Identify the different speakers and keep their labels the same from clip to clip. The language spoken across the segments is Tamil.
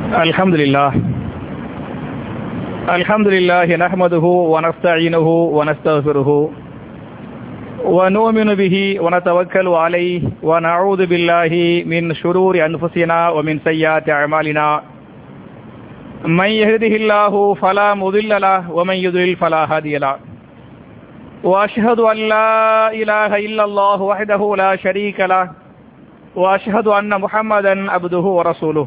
Speaker 1: الحمد لله نحمده ونستعينه ونستغفره ونؤمن به ونتوكل عليه ونعوذ بالله من شرور أنفسنا ومن سيئات أعمالنا من يهده الله فلا مضل له ومن يضلل فلا هادي له وأشهد أن لا إله إلا الله وحده لا شريك له وأشهد أن محمدا عبده ورسوله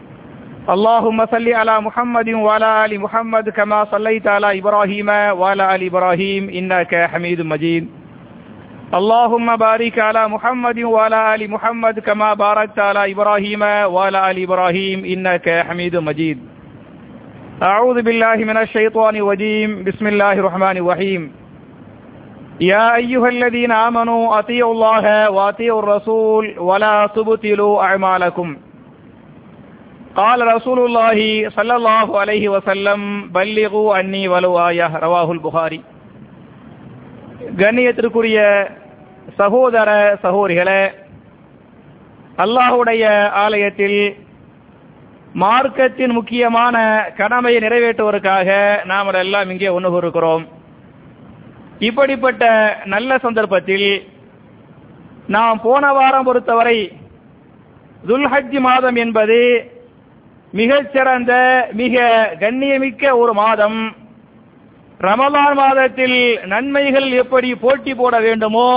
Speaker 1: اللهم صل على محمد وعلى آل محمد كما صليت على إبراهيم وعلى آل إبراهيم إنك حميد مجيد اللهم بارك على محمد وعلى آل محمد كما باركت على إبراهيم وعلى آل إبراهيم إنك حميد مجيد أعوذ بالله من الشيطان الرجيم بسم الله الرحمن الرحيم يا أيها الذين آمنوا أطيعوا الله وأطيعوا الرسول ولا تبطلوا أعمالكم قال رسول الله صلى الله عليه وسلم بلغوا عني ولو آية رواه البخاري. கண்ணியத்திற்குரிய சகோதர சகோதரிகளே, அல்லாஹ்வுடைய ஆலயத்தில் மார்க்கத்தின் முக்கியமான கடமையை நிறைவேற்றுவதற்காக நாம் எல்லாம் இங்கே ஒன்று கூறுகிறோம். இப்படிப்பட்ட நல்ல சந்தர்ப்பத்தில் நாம் போன வாரம் பொறுத்தவரை துல்ஹஜ் மாதம் என்பது மிகச்சிறந்த மிக கண்ணியமிக்க ஒரு மாதம். ரமலான் மாதத்தில் நன்மைகள் எப்படி போட்டி போட வேண்டுமோ,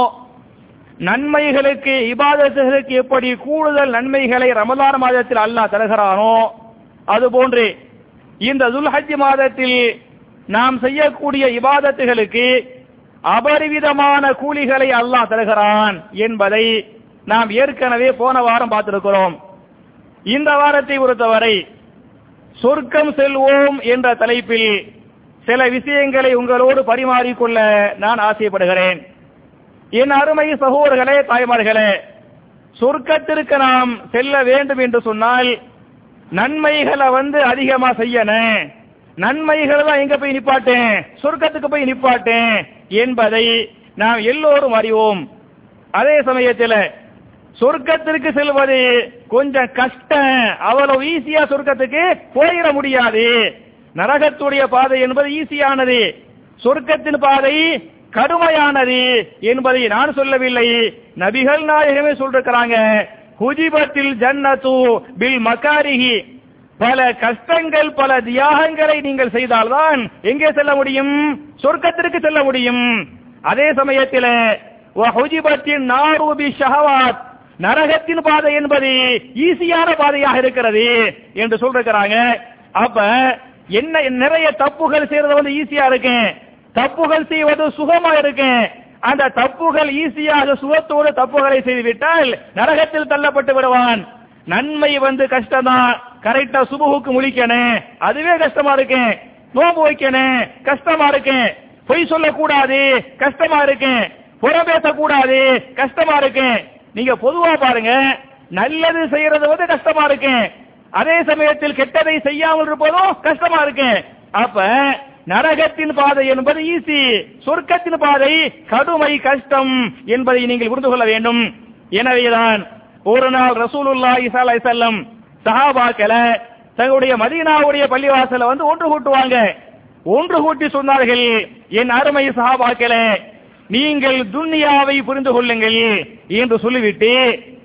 Speaker 1: நன்மைகளுக்கு இபாதத்துகளுக்கு எப்படி கூடுதல் நன்மைகளை ரமலான் மாதத்தில் அல்லாஹ் தருகிறானோ, அதுபோன்று இந்த துல்ஹஜ் மாதத்தில் நாம் செய்யக்கூடிய இபாதத்துகளுக்கு அபரிவிதமான கூலிகளை அல்லாஹ் தருகிறான் என்பதை நாம் ஏற்கனவே போன வாரம் பார்த்திருக்கிறோம். இந்த வாரத்தை பொறுத்தவரை சொர்க்கம் செல்வோம் என்ற தலைப்பில் சில விஷயங்களை உங்களோடு பரிமாறிக்கொள்ள நான் ஆசைப்படுகிறேன். என் அருமை சகோதரர்களே, தாய்மார்களே, சொர்க்கத்திற்கு நாம் செல்ல வேண்டும் என்று சொன்னால் நன்மைகளை அதிகமா செய்யணும். நன்மைகளை தான் எங்க போய் நிப்பாட்டேன், சொர்க்கத்துக்கு போய் நிப்பாட்டேன் என்பதை நாம் எல்லோரும் அறிவோம். அதே சமயத்தில் சொர்க்கத்திற்கு செல்வது கொஞ்சம் கஷ்டம், அவ்வளவு ஈஸியா சொர்க்கத்துக்கு போயிட முடியாது. நரகத்துடைய பாதை என்பது ஈஸியானது, சொர்க்கத்தின் பாதை கடுமையானது என்பதை நான் சொல்லவில்லை, நபிகள் நாயகமே சொல்றாங்க. ஹுஜிபத்தில் ஜன்னத்து பில் மகாரிஹி, பல கஷ்டங்கள் பல தியாகங்களை நீங்கள் செய்தால்தான் எங்கே செல்ல முடியும், சொர்க்கத்திற்கு செல்ல முடியும். அதே சமயத்தில் வஹுஜிபத்தின் நாரு பி ஷஹவாத், நரகத்தின் பாதை என்பது ஈஸியான பாதையாக இருக்கிறது என்று சொல்றாங்க. அப்ப என்ன, நிறைய தப்புகள் செய்யறது ஈஸியா இருக்கு, தப்புகள் செய்வது சுகமா இருக்கு. அந்த தப்புகள் ஈஸியாக சுகத்தோடு தப்புகளை செய்துவிட்டால் நரகத்தில் தள்ளப்பட்டு விடுவான். நன்மை கஷ்டம்தான், கரெக்டா சுபுகுக்கு முழிக்கணும், அதுவே கஷ்டமா இருக்கு. நோம்பு வைக்கணும், கஷ்டமா இருக்கு. பொய் சொல்லக்கூடாது, கஷ்டமா இருக்கு. புறம் பேசக்கூடாது, கஷ்டமா இருக்கு. நீங்க பொதுவா பாருங்க, நல்லது செய்யறது கஷ்டமா இருக்கு, அதே சமயத்தில் கெட்டதை செய்யாமல் இருப்பதும் கஷ்டமா இருக்கு. அப்ப நரகத்தின் பாதை என்பது ஈஸி, சொர்க்கத்தின் பாதை கடுமை கஷ்டம் என்பதை நீங்கள் புரிந்து கொள்ள வேண்டும். எனவேதான் ஒரு நாள் ரசூலுல்லாஹி ஸல்லல்லாஹு அலைஹி வஸல்லம் சஹாபாக்களை தங்களுடைய மதீனாவுடைய பள்ளிவாசல ஒன்று கூட்டுவாங்க. ஒன்று கூட்டி சொன்னார்கள், என் அருமை சஹாபாக்களே, நீங்கள் துன்யாவை புரிந்து கொள்ளுங்கள் என்று சொல்லிவிட்டு,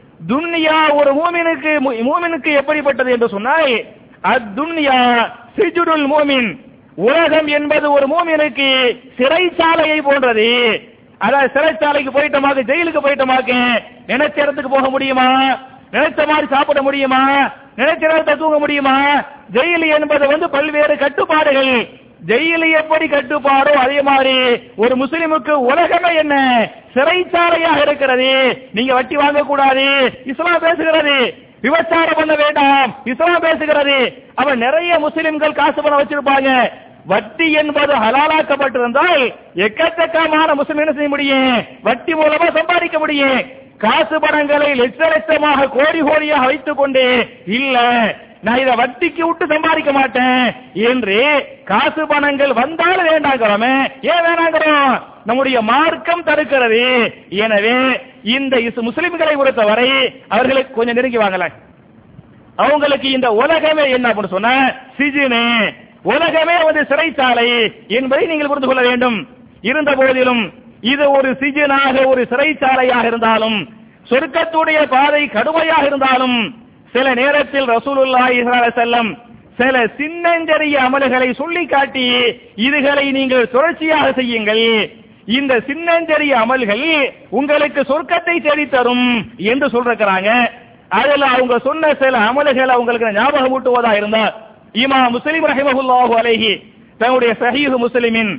Speaker 1: துன்யா ஒரு மூமினுக்கு எப்படிப்பட்டது என்று சொன்னால், அத்துன்யா சிஜுருல் மூமின், உலகம் என்பது ஒரு மூமினுக்கு சிறைச்சாலையை போன்றது. அதாவது சிறைச்சாலைக்கு போயிட்டமாக, ஜெயிலுக்கு போயிட்டமாக, நினைச்ச இடத்துக்கு போக முடியுமா, நினைச்ச மாதிரி சாப்பிட முடியுமா, நினைச்ச இடத்தை தூங்க முடியுமா? ஜெயில் என்பது பல்வேறு கட்டுப்பாடுகள். ஜெயில எப்படி கட்டுப்பாடோ அதே மாதிரி ஒரு முஸ்லிமுக்கு உலகமே என்ன, சிறைச்சாலையாக இருக்கிறது. நீங்க வட்டி வாங்க கூடாது, இஸ்லாம் பேசுகிறது. விபச்சாரம் பண்ண வேண்டாம், இஸ்லாம் பேசுகிறது. அவன் நிறைய முஸ்லிம்கள் காசு பணம் வச்சிருப்பாங்க. வட்டி என்பது ஹலாலாக்கப்பட்டிருந்தால் எக்கச்சக்கமான முஸ்லிம் என்ன செய்ய முடியும், வட்டி மூலமா சம்பாதிக்க முடியும். காசு பணங்களை லட்ச லட்சமாக கோடி கோடியாக வைத்துக் கொண்டு இல்ல நான் இதை வட்டிக்கு விட்டு சம்பாதிக்க மாட்டேன் என்று காசு பணங்கள் வந்தாலும் வேண்டாங்கிறோமே. ஏன் வேணாங்கிறோம்? நம்முடைய மார்க்கம் தடுக்கிறது. எனவே இந்த முஸ்லிம்களை பொறுத்தவரை அவர்களுக்கு கொஞ்சம் நெருங்கி வாங்கல, அவங்களுக்கு இந்த உலகமே என்ன அப்படின்னு சொன்ன சிஜினு, உலகமே சிறைச்சாலை என்பதை நீங்கள் புரிந்து கொள்ள வேண்டும். இருந்த போதிலும் இது ஒரு சிஜினாக, ஒரு சிறைச்சாலையாக இருந்தாலும், சொர்க்கத்துடைய பாதை கடுமையாக இருந்தாலும், சில நேரத்தில் ரசூலுல்லாஹி ஸல்லல்லாஹு அலைஹி வஸல்லம் சில சின்னஞ்செறிய அமல்களை சொல்லி காட்டி இதுகளை நீங்கள் தொடர்ச்சியாக செய்யுங்கள், இந்த சின்னஞ்செறிய அமல்கள் உங்களுக்கு சொர்க்கத்தை தேடித் தரும் என்று சொல்றாங்க. அதுல அவங்க சொன்ன சில அமல்களை உங்களுக்கு ஞாபகம் ஊட்டுவதா இருந்தா, இமாம் முஸ்லிம் ரஹிமஹுல்லாஹு அலைஹி தன்னுடைய ஸஹீஹ் முஸ்லிமின்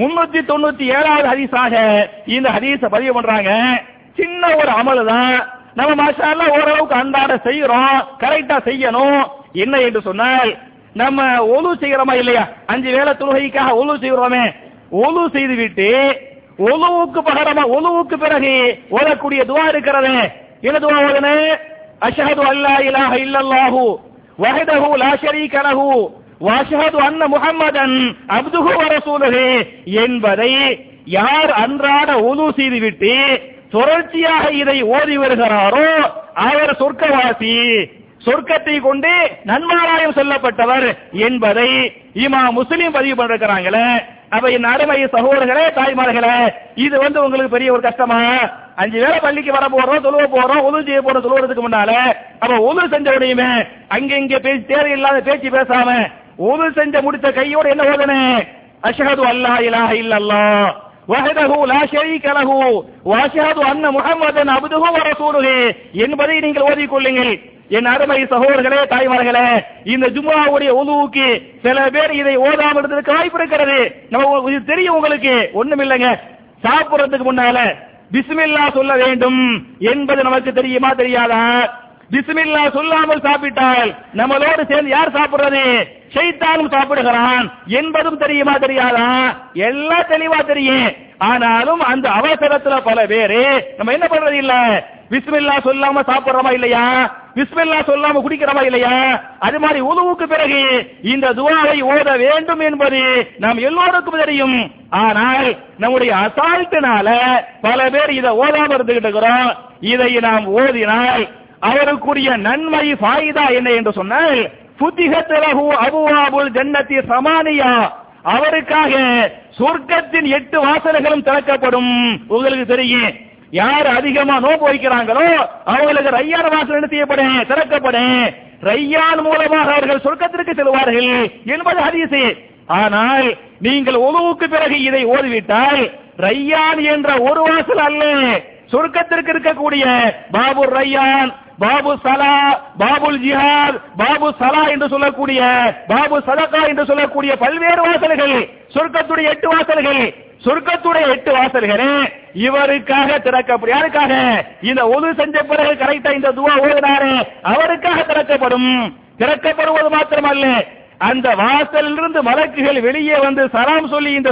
Speaker 1: 397வது ஹதீஸாக இந்த ஹதீஸை பதிவு பண்றாங்க. சின்ன ஒரு அமல் தான், நம்ம மாஷா அல்லாஹ் ஓரளவுக்கு அன்றாட செய்யறோம், கரெக்டா செய்யணும். என்ன என்று சொன்னால், நம்ம ஒலு செய்யறோமா இல்லையா, 5 வேளை தொழுகைக்காக ஒலு செய்யறோமே, ஒலு செய்து விட்டு ஒலுவுக்கு பகரமா ஒலுவுக்கு பிறகு ஓதக்கூடிய துஆ இருக்கிறது. என்ன துஆ ஓதணும்? அஷ்ஹது அல்லா இலாஹ இல்லல்லாஹு வஹ்தஹு லா ஷரீக லஹு வ அஷ்ஹது அன்ன முஹம்மதன் அப்துஹு வ ரசூலுஹு என்பதை யார் அன்றாட ஒலு செய்துவிட்டு தொடர்ச்சியாக இதை ஓதி வருகிறாரோ அவர் சொர்க்கவாசி, சொர்க்கத்தை கொண்டு நன்மாராயம் சொல்லப்பட்டவர் என்பதை இமாம் முஸ்லிம் பதிவு பண்ணிருக்கிறாங்களே. அப்ப என் அருமை சகோதரர்களே, தாய்மார்களே, இது உங்களுக்கு பெரிய ஒரு கஷ்டமா? 5 வேளை பள்ளிக்கு வர போறோம், தொழுவ போறோம், ஒலு செய்ய போறோம், தொழுவதுக்கு முன்னால அப்ப ஒலு செஞ்ச உடையுமே அங்க இங்க பேசி தேவையில்லாத பேச்சு பேசாம ஒலு செஞ்ச முடித்த கையோட என்ன ஓதனே? அஷ்ஹது அல்லா இலாஹ இல்லல்லாஹ் வஹ்தஹு லா ஷரீக லஹு வ அஷ்ஹது அன்ன முஹம்மதன் அப்துஹு வ ரசூலுஹு என்பதை நீங்கள் ஓதிக்கொள்ளுங்கள். என் அருமை சகோதரர்களே, தாய்மார்களே, இந்த ஜும்ஆவுடைய உதுவுக்கு சில பேர் இதை ஓதாமல் இருந்ததுக்கு வாய்ப்பு இருக்கிறது. நம்ம இது தெரியும் உங்களுக்கு, ஒண்ணும் இல்லைங்க. சாப்பிடுறதுக்கு முன்னால பிஸ்மில்லா சொல்ல வேண்டும் என்பது நமக்கு தெரியுமா தெரியாதா? பிஸ்மில்லா சொல்லாமல் சாப்பிட்டால் நம்மளோடு சேர்ந்து யார் சாப்பிடுறது? ஷைத்தானும் சாப்பிடுகிறான் என்பதும் தெரியுமா தெரியாதா? எல்லாம் தெளிவா தெரியும். ஆனாலும் அந்த அவசரத்துல பல பேரு நம்ம என்ன பண்றது இல்ல, பிஸ்மில்லா சொல்லாம சாப்பிடுறோமா இல்லையா, பிஸ்மில்லா சொல்லாம குடிக்கிறோமா இல்லையா? அது மாதிரி உதுவுக்கு பிறகு இந்த துஆவை ஓத வேண்டும் என்பது நாம் எல்லோருக்கும் தெரியும். ஆனால் நம்முடைய அசால்ட்டினால பல பேர் இதை ஓதாம இருந்துகிட்டு இருக்கிறோம். இதை நாம் ஓதினால் அவருக்குரிய நன்மை ஃபாயிதா என்ன என்று சொன்னால், ஃபுத்திஹத் லஹு அபுவாபுல் ஜன்னத்தி ஸமானியா, அவருக்காக சொர்க்கத்தின் 8 வாசல்களும் திறக்கப்படும். உங்களுக்கு தெரியும், யார் அதிகமா நோன்பு வைக்கிறாங்களோ அவங்களுக்கு ரையான் வாசல் என்ன செய்யப்படும்? திறக்கப்படும். ரையான் மூலமாக அவர்கள் சொர்க்கத்திற்கு செல்வார்கள் என்பது ஹதீஸ். ஆனால் நீங்கள் உதுவுக்கு பிறகு இதை ஓதிவிட்டால் ரையான் என்ற ஒரு வாசல் அல்ல, சொர்க்கத்திற்கு இருக்கக்கூடிய பாபுர் ரையான், பாபு சலா, பாபுல் ஜிஹாத், பாபு சலா என்று சொல்லக்கூடிய, பாபு சதகா என்று சொல்லக்கூடிய பல்வேறு வாசல்கள், சொர்க்கத்துடைய 8 வாசல்கள், சொர்க்கத்துடைய 8 வாசல்களே இவருக்காக திறக்கப்படும். யாருக்காக? இந்த ஒது செஞ்ச பிறகு கரெக்டா இந்த துஆ ஓதினாரே அவருக்காக திறக்கப்படும். திறக்கப்படுவது மாத்திரமல்ல, அந்த வாசலிலிருந்து மலக்குகள் வெளியே வந்து சலாம் சொல்லி இந்த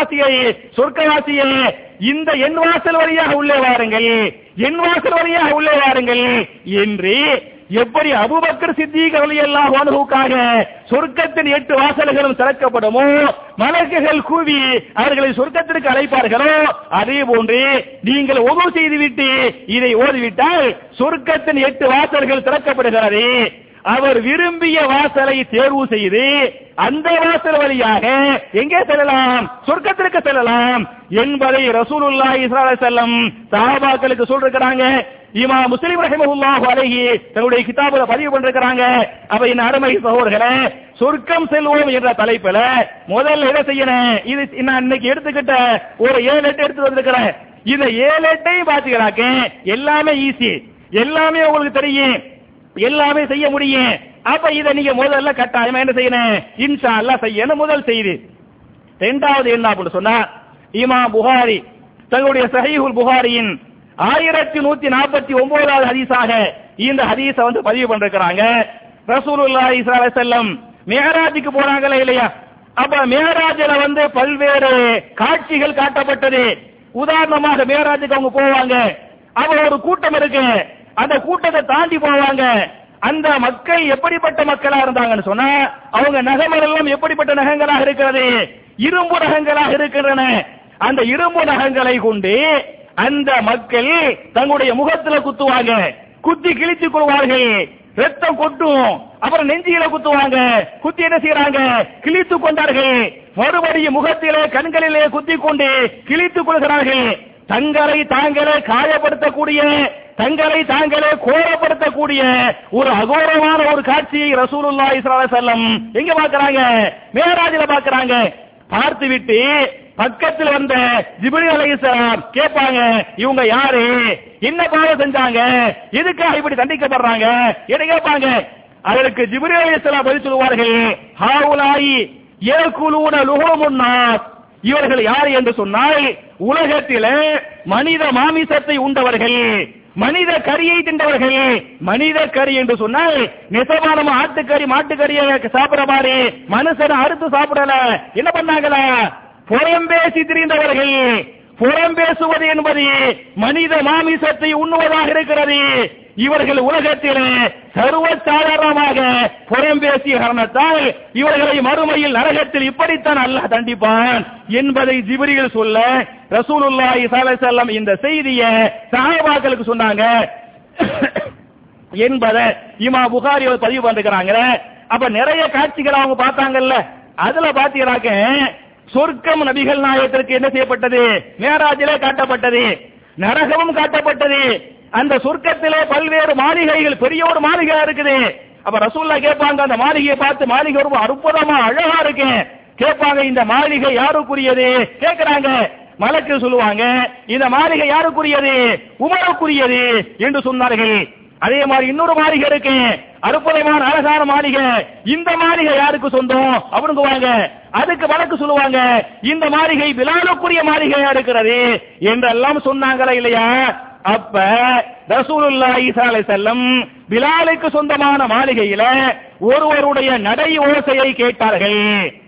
Speaker 1: சொர்க்கவாசியை இந்த என் வாசல் வழியாக உள்ளே வாருங்கள், என் வாசல் வழியாக உள்ளே வாருங்கள் என்று எப்படி அபூபக்கர் சித்தீக் ரலியல்லாஹு அன்ஹுக்காக சொர்க்கத்தின் 8 வாசல்களும் திறக்கப்படுமோ, மலக்குகள் கூவி அவர்களை சொர்க்கத்திற்கு அழைப்பார்களோ, அதே போன்று நீங்கள் உது செய்துவிட்டு இதை ஓதிவிட்டால் சொர்க்கத்தின் 8 வாசல்கள் திறக்கப்படுகிறது. அவர் விரும்பிய வாசலை தேர்வு செய்து அந்த வாசல் வழியாக எங்கே செல்லலாம்? சொர்க்கத்திற்கு செல்லலாம் என்பதை ரசூலுல்லாஹி ஸல்லல்லாஹு அலைஹி வஸல்லம் சஹாபாக்களுக்கு சொல்றாங்க. இமாம் முஸ்லிம் ரஹிமஹுல்லாஹு அலைஹி தன்னுடைய கிதாபுல பதிவு பண்ணிருக்காங்க. அப்ப இந்த அருமை சகோதரர்களே, சொர்க்கம் செல்வோம் என்ற தலைப்புல முதல்ல என்ன செய்யணும்? இது நான் இன்னைக்கு எடுத்துக்கிட்ட ஒரு 7-8 எடுத்து வந்திருக்கிறேன். இந்த 7-8 பாத்தீங்கன்னாக்க எல்லாமே ஈஸி, எல்லாமே உங்களுக்கு தெரியும், எல்லாமே செய்ய முடியும். அப்ப இதை நீங்க முதல்ல கட்டாயமா என்ன செய்யணும்? இன்ஷா அல்லாஹ் செய்யணும். முதல் செய்தி. இரண்டாவது என்ன அப்படின்னு சொன்னா, இமாம் புகாரி தங்களுடைய ஸஹீஹுல் புகாரியின் 1149வது ஹதீஸாக இந்த ஹதீஸை பதிவு பண்ணிருக்காங்க. ரசூலுல்லாஹி ஸல்லல்லாஹு அலைஹி வஸல்லம் மிஅராஜுக்கு போறாங்களே இல்லையா? அப்ப மிஅராஜ்ல பல்வேறு காட்சிகள் காட்டப்பட்டது. உதாரணமாக மிஅராஜுக்கு அவங்க போவாங்க, அவ ஒரு கூட்டம் இருக்கு, அந்த கூட்டத்தை தாண்டி போவாங்க. அந்த மக்கள் எப்படிப்பட்ட மக்களா இருந்தாங்கன்னு சொன்னா, அவங்க நகமெல்லாம் எப்படிப்பட்ட நகங்களாக இருக்கிறது? இரும்பு நகங்களாக இருக்கின்றன. அந்த இரும்பு நகங்களை கொண்டு அந்த மக்கள் தங்களுடைய முகத்துல குத்துவாங்க, குத்தி கிழித்துக் கொள்வார்கள். ரத்தம் கொட்டும். அப்புறம் நெஞ்சில குத்துவாங்க. குத்தி என்ன செய்யறாங்க? கிழித்துக் கொண்டார்கள். மறுபடியும் முகத்திலே கண்களிலே குத்திக் கொண்டு கிழித்துக் கொள்கிறார்கள். தங்களை தாங்களே காயப்படுத்தக்கூடிய, தங்களை தாங்களே கோரப்படுத்தக்கூடிய ஒரு அகோரமான ஒரு காட்சியை ரசூலுல்லாஹி ஸல்லல்லாஹு அலைஹி வஸல்லம் எங்க பார்க்கறாங்க? மேராஜில பார்க்கறாங்க. பார்த்து விட்டு பக்கத்தில் வந்த ஜிப்ரீல் அலைஹிஸ்ஸலாம் கேட்பாங்க, இவங்க யாரு, என்ன பாவம் செஞ்சாங்க, எதுக்காக இப்படி தண்டிக்கப்படுறாங்க என்ன கேட்பாங்க. அதற்கு ஜிப்ரீல் அலைஹிஸ்ஸலாம் பதில் சொல்வார்கள், ஹாவுலாயி யகுலூன லுஹூமுன் நாஸ், இவர்கள் யார் என்று சொன்னால் உலகத்திலே மனித மாமிசத்தை உண்டவர்கள், மனித கரியை தின்றவர்கள். மனித கறி என்று சொன்னால் நிசமான ஆட்டுக்கறி மாட்டுக்கறியை சாப்பிட மாதிரி மனுஷனை அறுத்து சாப்பிடல. என்ன பண்ணாங்களா? புறம் பேசி திரிந்தவர்கள். புறம் பேசுவது என்பது மனித மாமிசத்தை உண்ணுவதாக இருக்கிறது. இவர்கள் உலகத்தில் சர்வ சாதாரணமாக புறம் பேசிய காரணத்தால் இவர்களை மறுமையில் நரகத்தில் இப்படித்தான் அல்லாஹ் தண்டிப்பான் என்பதை ஜிப்ரீல் சொல்ல ரசூலுல்லாஹி ஸல்லல்லாஹு அலைஹி வஸல்லம் இந்த செய்தியை சஹாபாக்களுக்கு சொன்னாங்க என்பதை இமாம் புகாரி பதிவு பண்ணிருக்காங்க. அப்ப நிறைய காட்சிகள் அவங்க பார்த்தாங்கல்ல, அதுல பாத்தீங்கன்னாக்க சொர்க்கம் நபிகள் நாயகத்திற்கு என்ன செய்யப்பட்டது? மேராஜிலே காட்டப்பட்டது. நரகமும் காட்டப்பட்டது. அந்த சொர்க்கத்திலே பல்வேறு மாளிகைகள், பெரிய ஒரு மாளிகை இருக்குது. அப்ப ரசூலுல்லாஹ் கேட்பாங்க, அந்த மாளிகையை பார்த்து, மாளிகை ரொம்ப அற்புதமா அழகா இருக்கு. கேட்பாங்க, இந்த மாளிகை யாருக்குரியது கேட்கிறாங்க. மலக்கு சொல்லுவாங்க, இந்த மாளிகை யாருக்குரியது? உமருக்குரியது என்று சொன்னார்கள். அதே மாதிரி இன்னொரு மாளிகை இருக்கு, அற்புதமான அழகான மாளிகை, இந்த மாளிகை யாருக்கு சொந்தம் அப்படிங்குவாங்க. அதுக்கு வழக்கு சொல்லுவாங்க, இந்த மாளிகை பிலாலுக்குரிய மாளிகையா இருக்கிறது என்றெல்லாம் சொன்னாங்களா இல்லையா? அப்ப ரசூலுல்லாஹி ஸல்லல்லாஹு அலைஹி வஸல்லம் பிலாலுக்கு சொந்தமான மாளிகையில ஒருவருடைய நடை ஓசையை கேட்டார்கள்.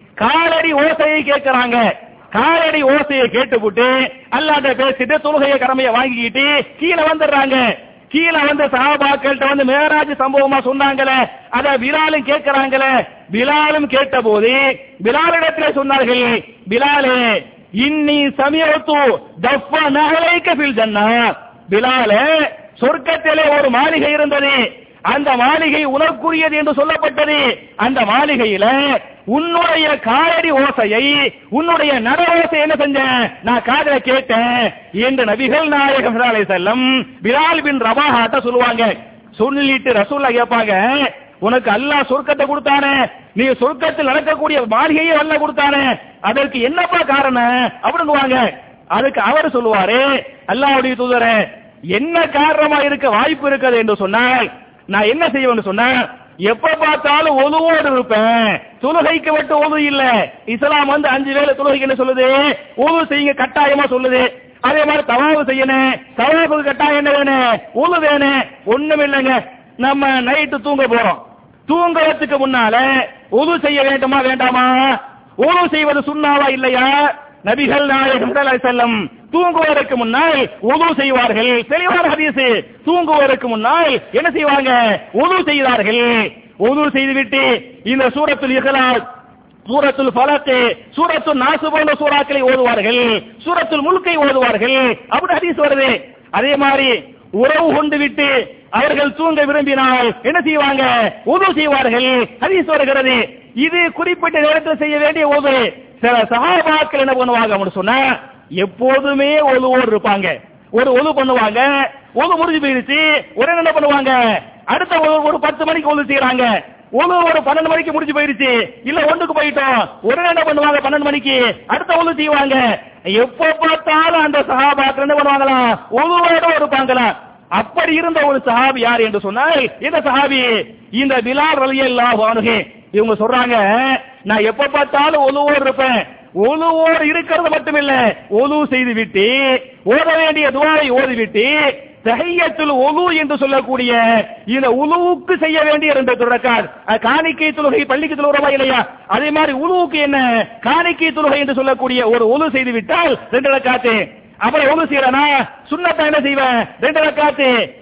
Speaker 1: காலடி ஓசையை கேட்கிறாங்க. காலடி ஓசையை கேட்டுவிட்டு அல்லாஹ்ட்ட பேசிட்டு தொழுகைய கடமையை வாங்கிக்கிட்டு கீழே வந்துடுறாங்க. கீழே வந்து சஹாபாக்கள்கிட்ட வந்து மேராஜ் சம்பவமா சொன்னாங்களே, அத பிலாலும் கேட்கிறாங்களே. பிலாலும் கேட்ட போது பிலாலிடத்தில் சொன்னார்கள், பிலாலே இன்னி சமிஅத்து தஃபா நஹலைக ஃபில் ஜன்னah, பிலாலே சொர்க்கத்திலே ஒரு மாளிகை இருந்தது, அந்த மாளிகை உனக்குரியது என்று சொல்லப்பட்டது. அந்த மாளிகையில உன்னுடைய காலடி ஓசையை, உன்னுடைய நட ஓசை என்ன செஞ்சேன், நான் காதுல கேட்டேன் என்று நபிகள் நாயகம் ஸல்லல்லாஹு அலைஹி வஸல்லம் பிலால் பின் ரபாஹாட்ட சொல்லுவாங்க. சொல்லிட்டு ரசூலுல்லாஹ் கேட்பாங்க, உனக்கு அல்லாஹ் சொர்க்கத்தை கொடுத்தானே, நீ சொர்க்கத்தில் நடக்கக்கூடிய மாளிகையை அல்லாஹ் கொடுத்தானே, அதற்கு என்னப்பா காரணம் அப்படிங்குவாங்க. அதுக்கு அவர் சொல்லுவாரு, அல்லாஹ்வுடைய தூதரே, என்ன காரணமா இருக்க வாய்ப்பு இருக்குது என்று சொன்னால் நான் என்ன செய்வேன்னு சொன்ன, எப்ப பார்த்தாலும் ஒழுவோடு இருப்பேன், தொழுகைக்கு மட்டும் ஒழு இல்ல. இஸ்லாம் வந்து 5 வேளை தொழுகைக்கு என்ன சொல்லுது? ஒழு செய்யுங்க கட்டாயமா சொல்லுது. அதே மாதிரி தவாஃப் செய்யணும், தவாஃபுக்கு கட்டாயம் என்ன வேணும்? ஒழு வேணும். ஒண்ணும் இல்லைங்க, நம்ம நைட்டு தூங்க போறோம், தூங்குறதுக்கு முன்னால ஒழு செய்ய வேண்டுமா வேண்டாமா? ஒழு செய்வது சுன்னாவா இல்லையா? நபிகள் நாயகம் ஸல்லல்லாஹு அலைஹி வஸல்லம் தூங்குவதற்கு முன்னால் உது செய்வார்கள். தெளிவான ஹதீஸ். தூங்குவதற்கு முன்னால் என்ன செய்வாங்க? உது செய்தார்கள். உது செய்துவிட்டு இந்த சூரத்துல் இக்லாஸ், சூரத்துல் ஃபலக், சூரத்துல் நாஸ் போன்ற சூறாக்களை ஓதுவார்கள், சூரத்துல் முல்கை ஓதுவார்கள். அப்படி ஹதீஸ் வருது. அதே மாதிரி உறவு கொண்டு விட்டு அவர்கள் தூங்க விரும்பினால் என்ன செய்வாங்க? உது செய்வார்கள். ஹதீஸ் வருகிறது. இது குறிப்பிட்ட நேரத்தில் செய்ய வேண்டிய உது. சில சஹாபாக்கள் என்ன பண்ணுவாங்க அப்படின்னு சொன்னா, எப்போதுமே ஒழுவோடு இருப்பாங்க. ஒரு ஒழு பண்ணுவாங்க, ஒழு முடிஞ்சு போயிருச்சு, உடனே என்ன பண்ணுவாங்க? அடுத்த ஒரு 10 மணிக்கு ஒழு செய்யறாங்க. ஒழு ஒரு 12 மணிக்கு முடிஞ்சு போயிருச்சு, இல்ல ஒன்றுக்கு போயிட்டோம், உடனே என்ன பண்ணுவாங்க? 12 மணிக்கு அடுத்த ஒழு செய்வாங்க. எப்ப பார்த்தாலும் அந்த சஹாபாக்கள் என்ன பண்ணுவாங்களா? ஒழுவோட இருப்பாங்களா? அப்படி இருந்த ஒரு சஹாபி யார் என்று சொன்னால், இந்த சஹாபி இந்த பிலால் ரலியல்லாஹு அன்ஹு. இவங்க சொல்றாங்க, நான் எப்ப பார்த்தாலும் ஒழுவோடு இருப்பேன். ஒழுவோடு இருக்கிறது மட்டுமில்ல, ஒழு செய்து விட்டு ஓத வேண்டிய துஆவை ஓதிவிட்டு தஹிய்யத்துல் உலு என்று சொல்லக்கூடிய இந்த உலுவுக்கு செய்ய வேண்டிய 2 ரக்காத், காணிக்கை தொழுகை பள்ளிக்கு தொழுகிறோமா இல்லையா, அதே மாதிரி உலுவுக்கு என்ன காணிக்கை தொழுகை என்று சொல்லக்கூடிய ஒரு உலு செய்து விட்டால் 2 ரக்காத். அப்புறம் ஒழு செய்யறனா சுன்னத்தா என்ன செய்வேன்? 2 ரக்காத்.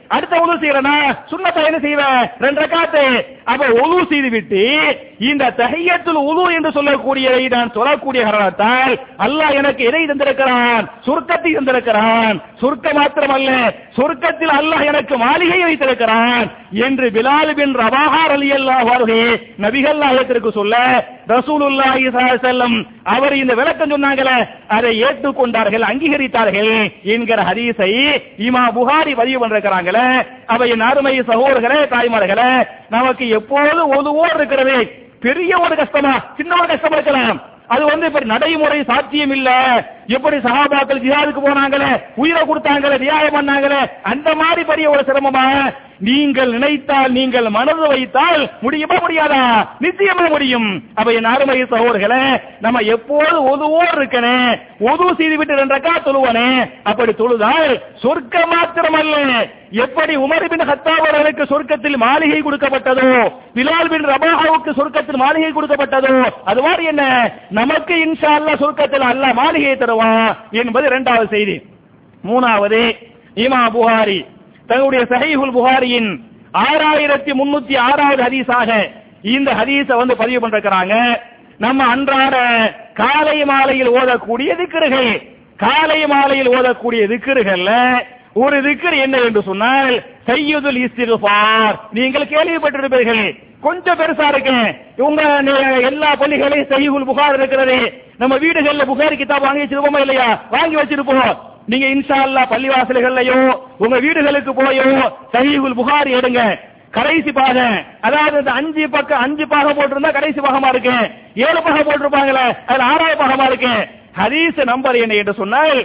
Speaker 1: அடுத்த உது செய்யறனா சுன்னத்தை என்ன செய்வேன் 2 ரக்காத்து. அப்ப உது செய்து விட்டு இந்த தஹியத்துல் உது என்று சொல்லக்கூடியதை நான் சொல்லக்கூடிய காரணத்தால் அல்லாஹ் எனக்கு எதை தந்திருக்கிறான்? சொர்க்கத்தை தந்திருக்கிறான். சொர்க்கம் மாத்திரமல்ல, சொர்க்கத்தில் அல்லாஹ் எனக்கு மாளிகை வைத்திருக்கிறான் என்று பிலால் பின் ரவாஹா ரலியல்லாஹு அன்ஹு நபிகள் நாயகத்திற்கு சொல்ல ரசூலுல்லாஹி ஸல்லல்லாஹு அலைஹி வஸல்லம் அவர் இந்த விளக்கம் சொன்னாங்களே அதை ஏற்றுக்கொண்டார்கள், அங்கீகரித்தார்கள் என்கிற ஹதீஸை இமாம் புகாரி பதிவு பண்றாங்களே. அவை அருமை சகோதரர்களே, தாய்மார்களே, நமக்கு எப்போது ஒதுவோடு இருக்கிறது. பெரிய ஒரு கஷ்டமா சின்ன ஒரு கஷ்டம் இருக்கலாம், அது இப்ப நடைமுறை சாத்தியம் இல்ல. எப்படி சஹாபாக்கள் ஜிஹாதுக்கு போனாங்களே, உயிரை கொடுத்தாங்களே, தியாகம் பண்ணாங்களே, அந்த மாதிரி பெரிய ஒரு சிரமமா? நீங்கள் நினைத்தால், நீங்கள் மனது வைத்தால் முடியுமா முடியாதா? நிச்சயமா முடியும். அப்ப என் அருமை சகோதரர்களே, நம்ம எப்போது ஒதுவோடு இருக்கணும். ஒது செய்து விட்டு 2 ரக்காத் தொழுவனே. அப்படி தொழுதால் சொர்க்கம் மாத்திரமல்ல, எப்படி உமர் பின் கத்தாப் அவர்களுக்கு சொர்க்கத்தில் மாளிகை கொடுக்கப்பட்டதோ, பிலால் பின் ரபாஹாவுக்கு சொர்க்கத்தில் மாளிகை கொடுக்கப்பட்டதோ, அது மாதிரி என்ன நமக்கு இன்ஷா அல்லாஹ் சொர்க்கத்தில் அல்லாஹ் மாளிகையை தருவான் என்பது 2வது செய்தி. 3வது, இமாம் புகாரி தன்னுடைய சஹீஹுல் புகாரியின் 6306வது ஹதீஸாக இந்த ஹதீஸை பதிவு பண்றாங்க. நம்ம அன்றாட காலை மாலையில் ஓதக்கூடிய திக்ருகள், காலை மாலையில் ஓதக்கூடிய திக்ருகள்ல ஒரு திக்ர் என்ன என்று சொன்னால் சய்யிதுல் இஸ்திக்ஃபார். நீங்கள் கேள்விப்பட்டிருப்பீர்கள், கொஞ்சம் பெருசா இருக்கு. இவங்க எல்லா பள்ளிகளையும் சஹீஹுல் புகாரி இருக்கிறது. நம்ம வீடுகள்ல புகாரி கிதாப் வாங்கி வச்சிருப்போமா இல்லையா? வாங்கி வச்சிருப்போம். நீங்க இன்ஷா அல்லாஹ் பள்ளிவாசல்கள்லயோ உங்க வீடுகளுக்கு போயோ சஹீஹுல் புகாரி எடுங்க. கடைசி பாகம், அதாவது 5 பாகம் போட்டிருந்தா கடைசி பாகமா இருக்கு. 7 பாகம் போட்டிருப்பாங்களே, அதுல 6வது பாகமா இருக்கு. ஹதீஸ் நம்பர் என்ன என்று சொன்னால்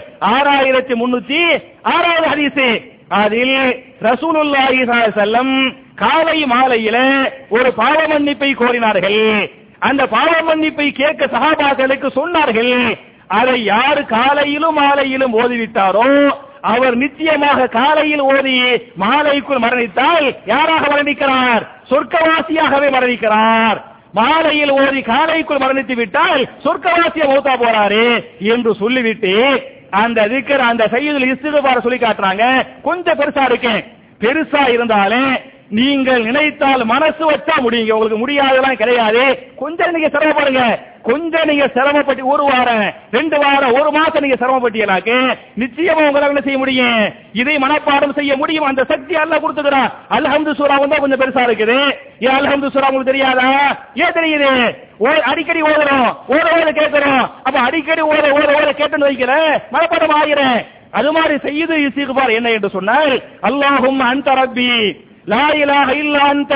Speaker 1: 6306வது ஹதீஸ். அதில் ரசூலுல்லாஹி ஸல்லல்லாஹு அலைஹி வஸல்லம் காலை மாலையில ஒரு பாவ மன்னிப்பை கோரினார்கள். அந்த பாவ மன்னிப்பை கேட்க சஹாபாக்களுக்கு சொன்னார்கள். அதை யார் காலையிலும் மாலையிலும் ஓதிவிட்டாரோ அவர் நிச்சயமாக காலையில் ஓதி மாலைக்குள் மரணித்தால் யாராக மரணிக்கிறார்? சொர்க்கவாசியாகவே மரணிக்கிறார். மாலையில் ஓதி காலைக்குள் மரணித்து விட்டால் சொர்க்கவாசிய மௌத்தா போறாரு என்று சொல்லிவிட்டு அந்த திக்ர், அந்த சய்யிதுல் இஸ்திக்ஃபார் சொல்லி காட்டுறாங்க. கொஞ்சம் பெருசா இருக்கு. பெருசா இருந்தாலே நீங்கள் நினைத்தால் மனசு வச்சா முடியுங்க. உங்களுக்கு முடியாதெல்லாம் கிடையாது. கொஞ்சம் நீங்க சிரமப்படுங்க. கொஞ்சம் நீங்க சிரமப்பட்டு 1 வாரம் 2 வாரம் 1 மாசம் நீங்க சிரமப்பட்டீங்களாக்கு நிச்சயமா உங்களால என்ன செய்ய முடியும்? இதை மனப்பாடம் செய்ய முடியும். அந்த சக்தி அல்லாஹ் கொடுத்துக்கிறான். அல்ஹம்து சூரா கொஞ்சம் பெருசா இருக்குது. ஏன் அல்ஹம்து சூரா உங்களுக்கு தெரியாதா? ஏன் தெரியுது? அடிக்கடி ஓதுறோம், ஓத கேட்கிறோம். அப்ப அடிக்கடி ஓத கேட்டு வைக்கிற மனப்பாடம் ஆகிறேன். அது மாதிரி சய்யிது இஸ்திக்ஃபார் என்ன என்று சொன்னால் அல்லாஹும்ம அன்த ரப்பி லா இலாஹ இல்லா அன்த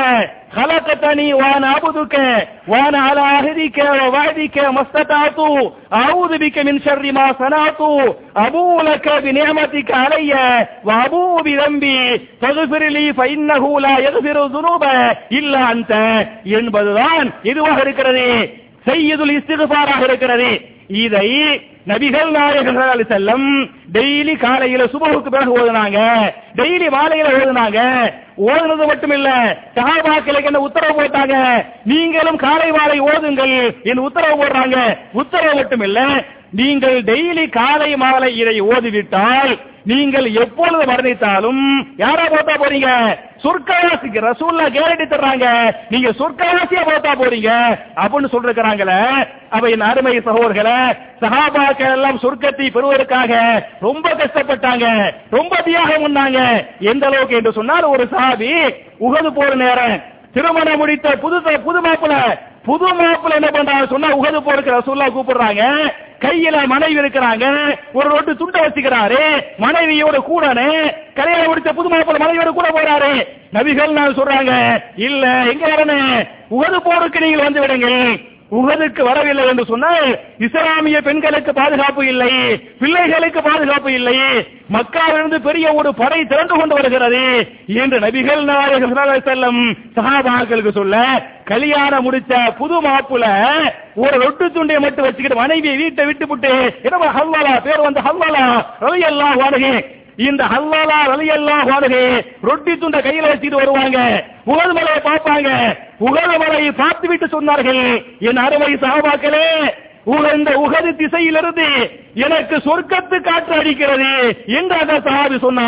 Speaker 1: خلقتني وانا عبدك وانا على عهدك ووعدك ما استطعت اعوذ بك من شر ما صنعت ابوء لك بنعمتك علي وابوء بذنبي فاغفر لي فانه لا يغفر الذنوب الا انت என்பதுதான் இதுவாக இருக்கிறது. சய்யிதுல் இஸ்திக்ஃபாராக இருக்கிறது. இதை நபிகள் நாயகம் ஸல்லல்லாஹு அலைஹி வஸல்லம் டெய்லி காலையில சுபஹுக்கு பிறகு ஓதுனாங்க, டெய்லி மாலையில ஓதுனாங்க. ஓதுனது மட்டும் இல்ல, சஹாபாக்களுக்கு என்ன உத்தரவு போட்டாங்க? நீங்களும் காலை மாலை ஓதுங்கள் என்று உத்தரவு போடுறாங்க. உத்தரவு மட்டும் இல்ல, நீங்கள் டெய்லி காலை மாலை இதை ஓதிவிட்டால் நீங்கள் எப்பொழுது மரணித்தாலும் யாரா போட்டா போறீங்க? சொர்க்கவாசிக்கு ரசூலுல்லாஹ் கேரண்டி தர்றாங்க. நீங்க சொர்க்கவாசியா போட்டா போறீங்க அப்படின்னு சொல்றாங்களே. அப்ப என் அருமை சகோதரர்களே, சஹாபாக்கள் எல்லாம் சொர்க்கத்தை பெறுவதற்காக ரொம்ப கஷ்டப்பட்டாங்க, ரொம்ப தியாகம் பண்ணாங்க. எந்த அளவுக்கு என்று சொன்னால், ஒரு சஹாபி உஹது போர் நேரம் திருமணம் முடித்த புது மாப்பிள்ளை என்ன பண்றாங்க சொன்னா, உஹது போருக்கு ரசூலுல்லாஹ் கூப்பிடுறாங்க. கையில மனைவி இருக்கிறாங்க, ஒரு ரொட்டு துண்டை வச்சுக்கிறாரு, மனைவியோட கூடனே கல்யாணம் முடிச்ச புது மாப்பிள்ளை மனைவியோட கூட போறாரு. நபிகள் நான் சொல்றாங்க, இல்ல எங்க வரணும், உஹது போருக்கு நீங்கள் வந்து விடுங்கள். உஹதுக்கு வரவில்லை என்று சொன்னால் இஸ்லாமிய பெண்களுக்கு பாதுகாப்பு இல்லை, பிள்ளைகளுக்கு பாதுகாப்பு இல்லை, மக்காவிலிருந்து பெரிய ஒரு படை திரண்டு கொண்டு வருகிறது என்று நபிகள் நாயகம் ஸல்லல்லாஹு அலைஹி வஸல்லம் சஹாபாக்களுக்கு சொல்ல, கல்யாணம் முடிச்ச புது மாப்பிள்ளை ஒரு ரொட்டு துண்டை மட்டும் வச்சுக்கிட்டு மனைவியை வீட்டை விட்டு விட்டு ஹல்வாலா பேர் ஹல்வாலா ரலியல்லாஹு அன்ஹு, இந்த ஹல்வாலா ரலியல்லாஹு அன்ஹு ரொட்டி துண்டை கையில வச்சுட்டு வருவாங்க. உஹது மலையை பார்ப்பாங்க. உஹது மலையை பார்த்து விட்டு சொன்னார்கள், என் அருமை சஹாபாக்களே, இந்த உஹது திசையிலிருந்து எனக்கு சொர்க்கத்து காற்று அடிக்கிறது என்று அந்த சஹாபி சொன்னார்.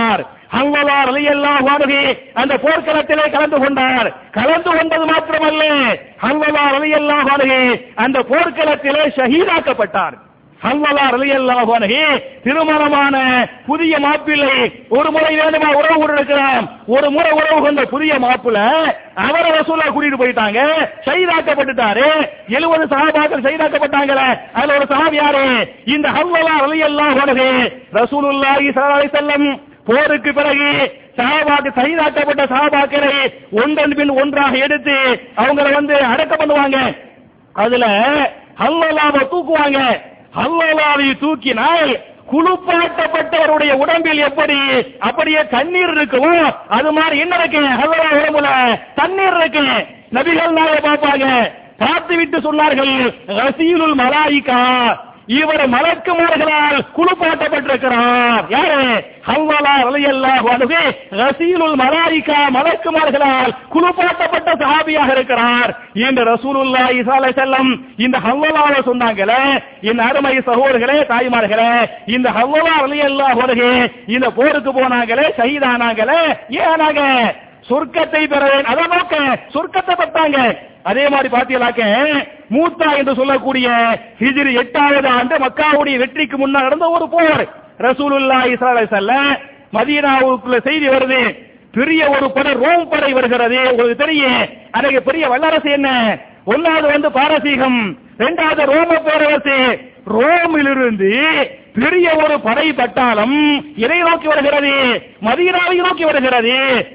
Speaker 1: ஹன்ஸலா ரலியல்லாஹு அன்ஹு அந்த போர்க்களத்திலே கலந்து கொண்டார். கலந்து கொண்டது மாத்திரமல்ல, ஹன்ஸலா ரலியல்லாஹு அன்ஹு அந்த போர்க்களத்திலே ஷஹீதாக்கப்பட்டார். ஹன்ஸலா ரலியல்லாஹு அன்ஹு திருமணமான புதிய மாப்பிள்ளை, ஒரு முறை வேண்டுமா உறவு கொண்டிருக்கலாம், ஒரு முறை உறவு கொண்ட புதிய மாப்பிள்ளை அவரை ரசூலுல்லாஹ் கூட்டிட்டு போயிட்டாங்க, ஷஹீதாக்கப்பட்டாரு. 70 சஹாபாக்கள் ஷஹீதாக்கப்பட்டாங்களே, அதுல ஒரு சஹாபி யாரு? இந்த ஹன்ஸலா ரலியல்லாஹு அன்ஹு. ரசூலுல்லாஹி ஸல்லல்லாஹு அலைஹி வஸல்லம் போருக்கு பிறகு ஷஹீதாக்கப்பட்ட சஹாபாக்களை ஒன்றன் பின் ஒன்றாக எடுத்து அவங்களை அடக்கம் பண்ணுவாங்க. அதுல ஹன்ஸலாவை தூக்குவாங்க. ஹன்ஸலாவை தூக்கினால் குளிப்பாட்டப்பட்டவருடைய உடம்பில் எப்படி அப்படியே தண்ணீர் இருக்குமோ அது மாதிரி என்ன இருக்கு? ஹன்ஸலா உடம்புல தண்ணீர் இருக்கு. நபிகள் நாயகம் பார்ப்பாங்க, பார்த்து விட்டு சொன்னார்கள், ரசீலுல் மலாயிகா, இவர் மலக்குமார்களால் குளிப்பாட்டப்பட்டிருக்கிறார். யாரு? ஹன்ஸலா ரலியல்லாஹு அன்ஹு ரசீலுல் மலாயிகா, மலக்குமார்களால் குளிப்பாட்டப்பட்ட சஹாபியாக இருக்கிறார் என்று ரசூலுல்லாஹி ஸல்லல்லாஹு அலைஹி வஸல்லம் இந்த ஹன்ஸலாவை சொன்னாங்களே. என் அருமை சகோதரர்களே, தாய்மார்களே, இந்த ஹன்ஸலா ரலியல்லாஹு அன்ஹு இந்த போருக்கு போனாங்களே, ஷஹீதானாங்களே, ஏனாக சொர்க்கத்தை பெற அதை நோக்க சொர்க்கத்தை பெற்றாங்க. அதே மாதிரி பாத்தீங்களாக்க மூத்தா என்று சொல்லக்கூடிய ஹிஜ்ரி 8வது ஆண்டு மக்காவுடைய வெற்றிக்கு முன்னால் நடந்த ஒரு போர். ரசூலுல்லாஹி ஸல்லல்லாஹு அலைஹி வஸல்லம் மதீனாவுக்குள்ள செய்தி வருது, பெரிய ஒரு படை ரோம் படை வருகிறது. உங்களுக்கு தெரியும், அதுக்கு பெரிய வல்லரசு என்ன? ஒன்னாவது பாரசீகம், இரண்டாவது ரோம பேரரசு. ரோமிலிருந்து பெரிய ஒரு படை பட்டாளம் இதை நோக்கி வருகிறது, மதீனாவை நோக்கி வருகிறது.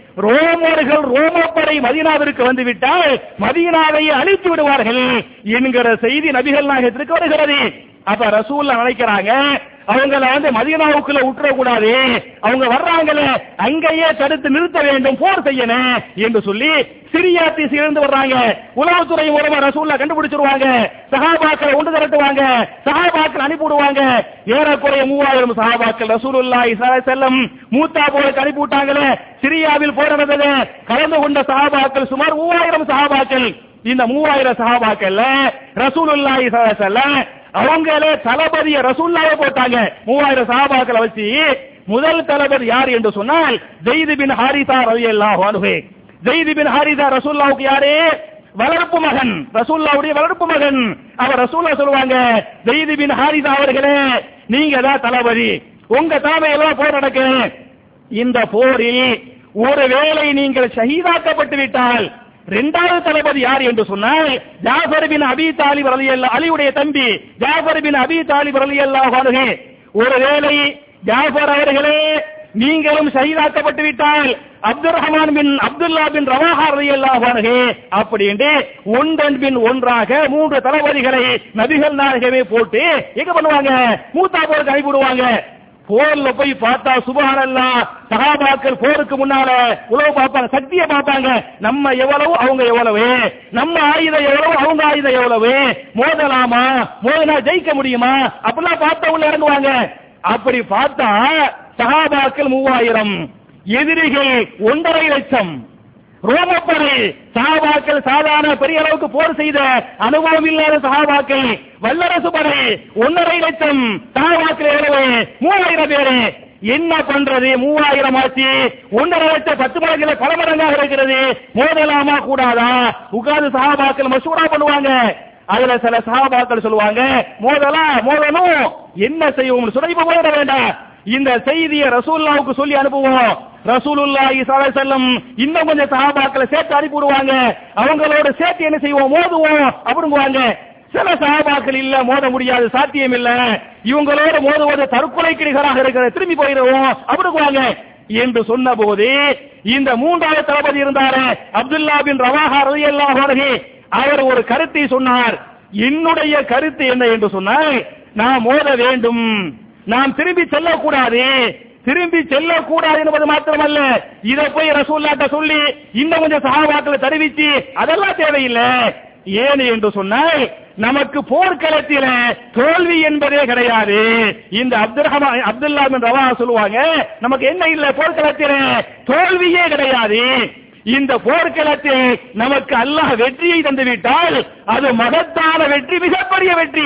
Speaker 1: ரோமர்கள் ரோமப்படை மதீனாவிற்கு வந்துவிட்டால் மதீனாவை அழித்து விடுவார்கள் என்கிற செய்தி நபிகள் நாயகத்திற்கு வருகிறது. அப்ப ரசூலுல்லாஹ் நினைக்கிறாங்க, அவங்கள மதீனாவுக்குள்ள விட்டுற கூடாது, அவங்க வர்றாங்களே அங்கேயே தடுத்து நிறுத்த வேண்டும், போர் செய்யணும் என்று சொல்லி சிரியா திசையிலிருந்து வர்றாங்க. உளவுத்துறை மூலமா ரசூலுல்லாஹ் கண்டுபிடிச்சிருவாங்க, சஹாபாக்களை ஒன்று திரட்டுவாங்க, சஹாபாக்கள் அனுப்பிவிடுவாங்க. ஏறக்குறைய 3000 சஹாபாக்கள் ரசூலுல்லாஹி ஸல்லல்லாஹு அலைஹி வஸல்லம் மூத்தா போருக்கு அனுப்பி விட்டாங்களே. சிரியாவில் போர் நடந்தது, கலந்து கொண்ட சஹாபாக்கள் சுமார் 3000 சஹாபாக்கள். இந்த 3000 சஹாபாக்கள் ரசூலுல்லாஹி ஸல்லல்லாஹு அலைஹி வஸல்லம் அவங்களே தளபதியை ரசூலுல்லாஹ் போட்டாங்க. 3000 சஹாபாக்களை வச்சு முதல் தளபதி யார் என்று சொன்னால் ஸைத் பின் ஹாரிஸா ரலியல்லாஹு அன்ஹு. ஸைத் பின் ஹாரிஸா ரசூலுல்லாஹ்வுக்கு யாரு? வளர்ப்பு மகன், ரசூலுல்லாஹ்வுடைய வளர்ப்பு மகன். அவர் ரசூலுல்லாஹ் சொல்வாங்க, ஸைத் பின் ஹாரிஸா அவர்களே, நீங்க தான் தளபதி, உங்க தலைமையில போர் நடக்கும். இந்த போரில் ஒருவேளை நீங்கள் ஷஹீதாக்கப்பட்டு விட்டால் இரண்டாவது தளபதி யார் என்று சொன்னால் ஜாஃபர் பின் அபி தாலிப் ரலியல்லாஹு அலியுடைய தம்பி ஜாஃபர் பின் அபி தாலிப் ரலியல்லாஹு அன்ஹு. ஒருவேளை ஜாஃபர் அவர்களே நீங்களும் ஷஹீதாக்கப்பட்டு விட்டால் அப்துர்ரஹ்மான் பின் அப்துல்லா பின் ரவாஹா ரலியல்லாஹு அன்ஹு அப்படி என்று ஒன்றன் பின் ஒன்றாக 3 தளபதிகளை நபிகள் நாயகமே போட்டு எங்க பண்ணுவாங்க? மூத்தா போருக்கு அனுப்பிவிடுவாங்க. போர்ல போய் பார்த்தா சுப்ஹானல்லாஹ், சஹாபாக்கள் போருக்கு முன்னால உளவு பார்ப்பாங்க, சக்தியை பார்ப்பாங்க. நம்ம எவ்வளவு அவங்க எவ்வளவு, நம்ம ஆயுதம் எவ்வளவு அவங்க ஆயுதம் எவ்வளவு, மோதலாமா, மோதனா ஜெயிக்க முடியுமா அப்படிலாம் பார்த்தா உள்ள இறங்குவாங்க. அப்படி பார்த்தா சஹாபாக்கள் 3000, எதிரிகள் 1.5 லட்சம். ரோமப்படை சஹாபாக்கள் சாதாரண பெரிய அளவுக்கு போர் செய்த அனுபவம் இல்லாத சஹாபாக்கள், வல்லரசு படை 1.5 லட்சம் சஹாபாக்கள் எவ்வளவு? 3000 பேரு. என்ன பண்றது? 3000 ஆச்சு, 1.5 லட்சம் 10 மடங்குல பல மடங்காக இருக்கிறது. மோதலாமா கூடாதா? உட்கார்ந்து சஹாபாக்கள் மசூரா பண்ணுவாங்க. அதுல சில சஹாபாக்கள் சொல்லுவாங்க, மோதணும், என்ன செய்வோம்? சுரைப்பு போயிட வேண்டாம், இந்த செய்தியை ரசூலுல்லாஹ்வுக்கு சொல்லி அனுப்புவோம். ரசூலுல்லாஹி ஸல்லல்லாஹு அலைஹி வஸல்லம் இன்னும் கொஞ்சம் சஹாபாக்களை சேர்த்து அனுப்பி விடுவாங்க. அவங்களோட சேர்த்து என்ன செய்வோம்? மோதுவோம் அப்படிங்குவாங்க. சில சஹாபாக்கள் இல்ல, மோத முடியாது, சாத்தியம் இல்ல, இவங்களோட மோதுவது தற்கொலைக்கு நிகராக இருக்கிற, திரும்பி போயிடுவோம் அப்படிங்குவாங்க என்று சொன்ன போது இந்த 3வது தளபதி இருந்தாரு அப்துல்லா பின் ரவாஹா ரலியல்லாஹு அன்ஹு. அவர் ஒரு கருத்தை சொன்னார். என்னுடைய கருத்து என்ன என்று சொன்னால், நாம் மோத வேண்டும், நாம் திரும்பி செல்லக்கூடாது. திரும்பி செல்லக்கூடாது என்பது மாத்திரமல்ல, இதை போய் ரசூலுல்லாஹ்ட்ட சொல்லி இன்னும் கொஞ்சம் சஹாபாக்களை தெரிவிச்சு அதெல்லாம் தேவையில்லை. ஏன் என்று சொன்னால், நமக்கு போர்க்களத்தில் தோல்வி என்பதே கிடையாது. இந்த அப்துல்லா பின் ரவாஹா சொல்லுவாங்க, நமக்கு என்ன இல்ல, போர்க்களத்தில் தோல்வியே கிடையாது. இந்த போர்க்களத்தில் நமக்கு அல்லாஹ் வெற்றியை தந்துவிட்டால் அது மகத்தான வெற்றி, மிகப்பெரிய வெற்றி.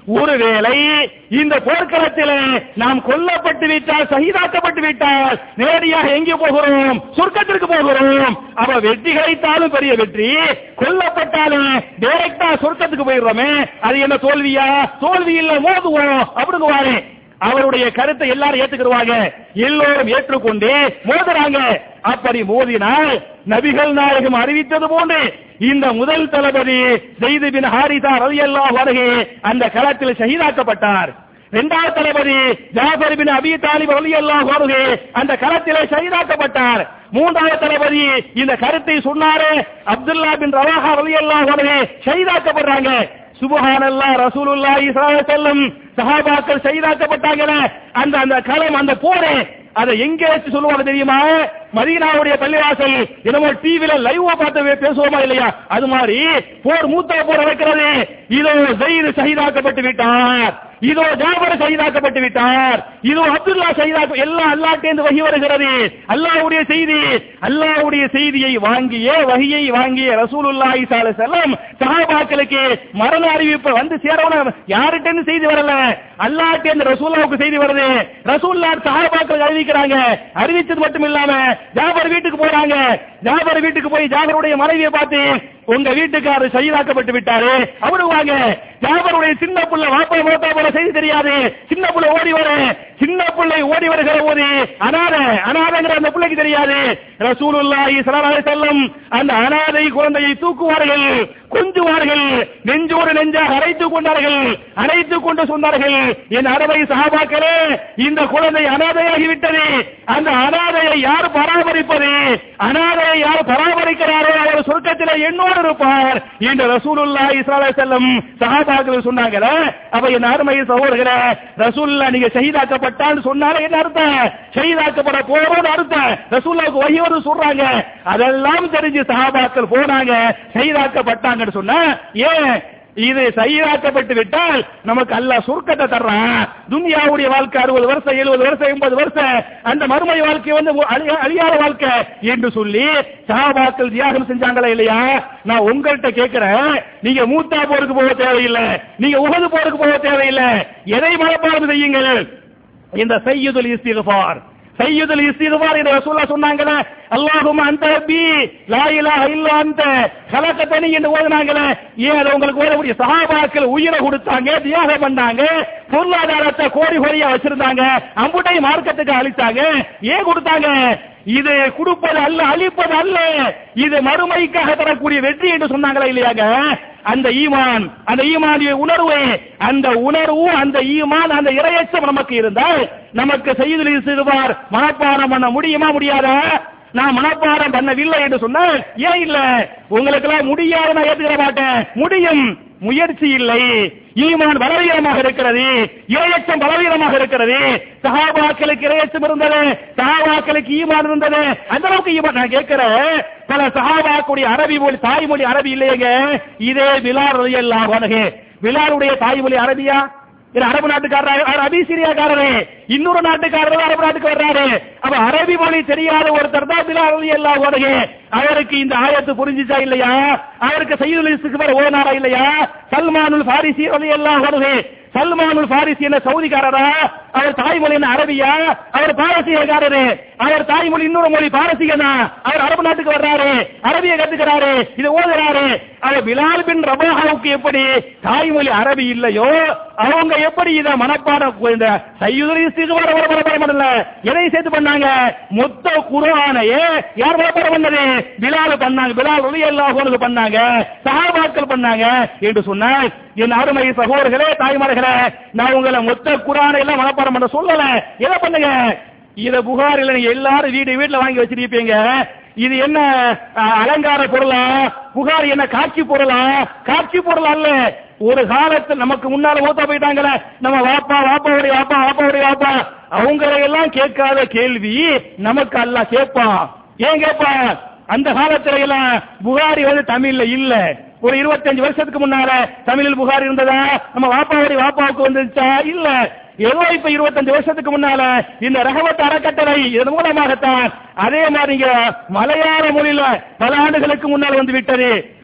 Speaker 1: ஒருவேளை இந்த போர்க்களத்திலே நாம் கொல்லப்பட்டு விட்டால், ஷஹீதாக்கப்பட்டு விட்டால் நேரடியாக எங்கே போகிறோம்? சொர்க்கத்திற்கு போகிறோம். அப்ப வெற்றி கிடைத்தாலும் பெரிய வெற்றி, கொல்லப்பட்டாலும் டைரக்டா சொர்க்கத்துக்கு போயிடுறோமே, அது என்ன தோல்வியா? தோல்வி இல்ல, மோதுவோம் அப்படிங்குவாரு. அவருடைய கருத்தை எல்லாரும் ஏத்துக்கிடுவாங்க, எல்லோரும் ஏற்றுக்கொண்டு மோதுறாங்க. அப்படி மோதினால் நபிகள் நாயகம் அறிவித்தது போன்று இந்த முதல் தளபதி ஸைத் பின் ஹாரிஸா ரலியல்லாஹு அன்ஹு அந்த களத்தில் ஷஹீதாக்கப்பட்டார். இரண்டாவது தளபதி ஜாஃபர் பின் அபி தாலிப் ரலியல்லாஹு அன்ஹு அந்த களத்திலே ஷஹீதாக்கப்பட்டார். மூன்றாவது தளபதி இந்த கருத்தை சொன்னாரே அப்துல்லா பின் ரவாஹா ரலியல்லாஹு அன்ஹு ஷஹீதாக்கப்படுறாங்க. சுப்ஹானல்லாஹ், ரசூலுல்லாஹி ஸல்லல்லாஹு அலைஹி வஸல்லம் சஹாபாக்கள் ஷஹீதாக்கப்பட்டாங்க. அந்த களம், அந்த போரே அதை எங்க வச்சு சொல்லுவாங்க தெரியுமா? மதீனாவுடைய பள்ளிவாசல் என்னமோ டிவில லைவா பார்த்து பேசுவோமா இல்லையா, அது மாதிரி போர் மூத்த போர் நடக்கிறது. இதோ ஸைத் ஷஹீதாக்கப்பட்டு விட்டார், இதோ ஜாபர் ஷஹீதாக்கப்பட்டு விட்டார், இதோ அப்துல்லா ஷஹீதாக்க, எல்லாம் அல்லாஹ்விலிருந்து வஹி வருகிறது. அல்லாஹ்வுடைய செய்தி, அல்லாஹ்வுடைய செய்தியை வாங்கிய, வஹியை வாங்கிய ரசூலுல்லாஹி ஸல்லல்லாஹு அலைஹி வஸல்லம் சஹாபாக்களுக்கு மரண அறிவிப்பு வந்து சேரணும். யார்கிட்ட இருந்து செய்தி வரல, அல்லாஹ்கிட்ட இருந்து ரசூலுல்லாஹ்வுக்கு செய்தி வருது. ரசூலுல்லாஹ் சஹாபாக்கள் அறிவிக்கிறாங்க. அறிவிச்சது மட்டும் இல்லாம ஜாபர் வீட்டுக்கு போறாங்க. ஜாபர் வீட்டுக்கு போய் ஜாபருடைய மனைவியை பார்த்து, உங்க வீட்டுக்காரர் ஷஹீதாக்கப்பட்டு விட்டாரு அவருவாங்க. ஜாபருடைய சின்ன புள்ள வாப்பா மோத்தா போல செய்தி தெரியாது. சின்ன புள்ள ஓடி வர, சின்ன பிள்ளை ஓடி வருகிற போது அனாதைங்கிற அந்த பிள்ளைக்கு தெரியாது. ரசூலுல்லாஹி ஸல்லல்லாஹு அலைஹி வஸல்லம் அந்த அனாதை குழந்தையை தூக்குவார்கள், கொஞ்சுவார்கள், நெஞ்சோடு நெஞ்சாக அணைத்துக் கொண்டார்கள். அணைத்துக் கொண்டு சொன்னார்கள், என் அருமை சஹாபாக்களே, இந்த குழந்தை அனாதையாகிவிட்டது. அந்த அனாதையை யார் பராமரிப்பது? அனாதையை யார் பராமரிக்கிறாரோ அவர் சொர்க்கத்திலே என்னோடு இருப்பார் என்று ரசூலுல்லாஹி ஸல்லல்லாஹு அலைஹி வஸல்லம் சஹாபாக்கள் சொன்னாங்களே. அப்ப என் அருமை சகோதரர்களே, ரசூலுல்லாஹ் நீங்க ஷஹீதாக்கப்பட்டான்னு சொன்னாலே என்ன அர்த்தம்? ஷஹீதாக்கப்பட போறோம்னு அர்த்தம். ரசூலுல்லாஹ்வுக்கு வஹி வந்து சொல்றாங்க. அதெல்லாம் தெரிஞ்சு சஹாபாக்கள் போனாங்க, ஷஹீதாக்கப்பட்டாங்கன்னு சொன்னா, ஏன் இது ஷஹீதாக்கப்பட்டு விட்டால் நமக்கு அல்லாஹ் சொர்க்கத்தை தர்றான். துன்யாவுடைய வாழ்க்கை 60 வருஷம், 70 வருஷம், 80 வருஷம், அந்த மறுமை வாழ்க்கை வந்து அழியாத வாழ்க்கை என்று சொல்லி சஹாபாக்கள் தியாகம் செஞ்சாங்களா இல்லையா? நான் உங்கள்கிட்ட கேட்கிறேன், நீங்க மூத்தா போருக்கு போக தேவையில்லை, நீங்க உஹது போருக்கு போக தேவையில்லை. எதை மனப்பாடம் செய்யுங்கள்? இந்த சய்யிதுல் இஸ்திக்ஃபார், சய்யிதுல் இஸ்திக்ஃபார் என்று ரசூலுல்லாஹ் சொன்னாங்களே, அல்லாஹும்ம அன்த ரப்பி லா இலாஹ இல்லா அன்த கலகதனி என்று ஓதுனாங்களே. ஏன் அதை உங்களுக்கு ஓதக்கூடிய சஹாபாக்கள் உயிரை கொடுத்தாங்க, தியாகம் பண்ணாங்க, பொருளாதாரத்தை கோடி கோடியா வச்சிருந்தாங்க, அம்புட்டை மார்க்கத்துக்கு அளித்தாங்க. ஏன் கொடுத்தாங்க? இது கொடுப்பது அல்ல, அளிப்பது அல்ல, இது மறுமைக்காக தரக்கூடிய வெற்றி என்று சொன்னாங்களா இல்லையாங்க? அந்த ஈமான், அந்த ஈமானிய உணர்வு, அந்த உணர்வு, அந்த ஈமான், அந்த இறையச்சம் நமக்கு இருந்தால் நமக்கு சய்யிதுல் இஸ்திக்ஃபார் மனப்பாடம் பண்ண முடியுமா முடியாதா? நான் மனப்பாடம் பண்ணவில்லை என்று சொன்னால் ஏன் இல்ல? உங்களுக்கு எல்லாம் முடியாது, நான் ஏற்றுக்கிற மாட்டேன். முடியும், முயற்சி இல்லை. ஈமான் பலவீனமாக இருக்கிறது, இறையச்சம் பலவீனமாக இருக்கிறது. சஹாபாக்களுக்கு இறையச்சம் இருந்தது, சஹாபாக்களுக்கு ஈமான் இருந்தது. அந்த அளவுக்கு ஈமான். நான் கேட்கிறேன், பல சஹாபாக்களுடைய அரபி மொழி, தாய்மொழி அரபி இல்லையங்க. இதே பிலால் ரலியல்லாஹு அன்ஹு, பிலாலுடைய தாய்மொழி அரபியா? அரபு நாட்டுக்காரர், அபிசீரியாக்காரரு, இன்னொரு நாட்டுக்காரர் அரபு நாட்டுக்கு வர்றாரு. அப்ப அரபி மொழி தெரியாத ஒருத்தர் தான் பிலால் ரலியல்லாஹு அன்ஹு. அவருக்கு இந்த ஆயத்து புரிஞ்சிச்சா இல்லையா? அவருக்கு சய்யிதுல் இஸ்திக்ஃபார் ஓதுனாரா இல்லையா? சல்மானுல் ஃபாரிசி ரலியல்லாஹு அன்ஹு, சல்மானுல் ஃபாரிசி என்ன சவுதிக்காரரா? அவர் தாய்மொழி என்ன அரபியா? அவர் பாரசீகக்காரரு. அவர் தாய்மொழி இன்னொரு மொழி பாரசீகனா. அவர் அரபு நாட்டுக்கு வர்றாரு, அரபியை கத்துக்கிறாரு, இதை ஓதுறாரு. அவர் பிலால் பின் ரபாஹாவுக்கு எப்படி தாய்மொழி அரபி இல்லையோ, அவங்க எப்படி இத மனப்பாடம் இந்த சய்யிதுல் இஸ்திக்ஃபார் மனப்பாடம் பண்ணல? எதை சேர்த்து பண்ணாங்க? மொத்த குர்ஆனையே யார் மனப்பாடம் பண்ணது? பிலால் பண்ணாங்க, பிலால் ரலியல்லாஹு அன்ஹு பண்ணாங்க, சஹாபாக்கள் பண்ணாங்க என்று சொன்னால், என் அருமை சகோதரர்களே, தாய்மார்களே, நான் உங்களை மொத்த குர்ஆனை எல்லாம் மனப்பாடம் பண்ண சொல்லல. எதை பண்ணுங்க? இத புகாரில நீங்க எல்லாரும் வீட்டுல வாங்கி வச்சிருப்பீங்க. இது என்ன அலங்கார பொருளா? புகார் என்ன காட்சி பொருளா? காட்சி பொருள் அல்ல. ஒரு காலத்தில் நமக்கு முன்னால மூத்தா போயிட்டாங்களே, நம்ம வாப்பாவுடைய வாப்பா அவங்களை எல்லாம் கேட்காத கேள்வி நமக்கு அல்லாஹ் கேட்பான். ஏன் கேட்பான்? அந்த காலத்துல எல்லாம் புகாரி வந்து தமிழ்ல இல்ல. ஒரு 25 வருஷத்துக்கு முன்னால தமிழில் புகார் இருந்ததா? நம்ம வாப்பாவுக்கு வந்துச்சா? இல்ல. ஏதோ இப்ப 25 வருஷத்துக்கு முன்னால இந்த ரஹமத் அறக்கட்டளை இதன் மூலமாகத்தான். அதே மாதிரி மலையாள மொழியில பல ஆண்டுகளுக்கு முன்னால் வந்து விட்டது.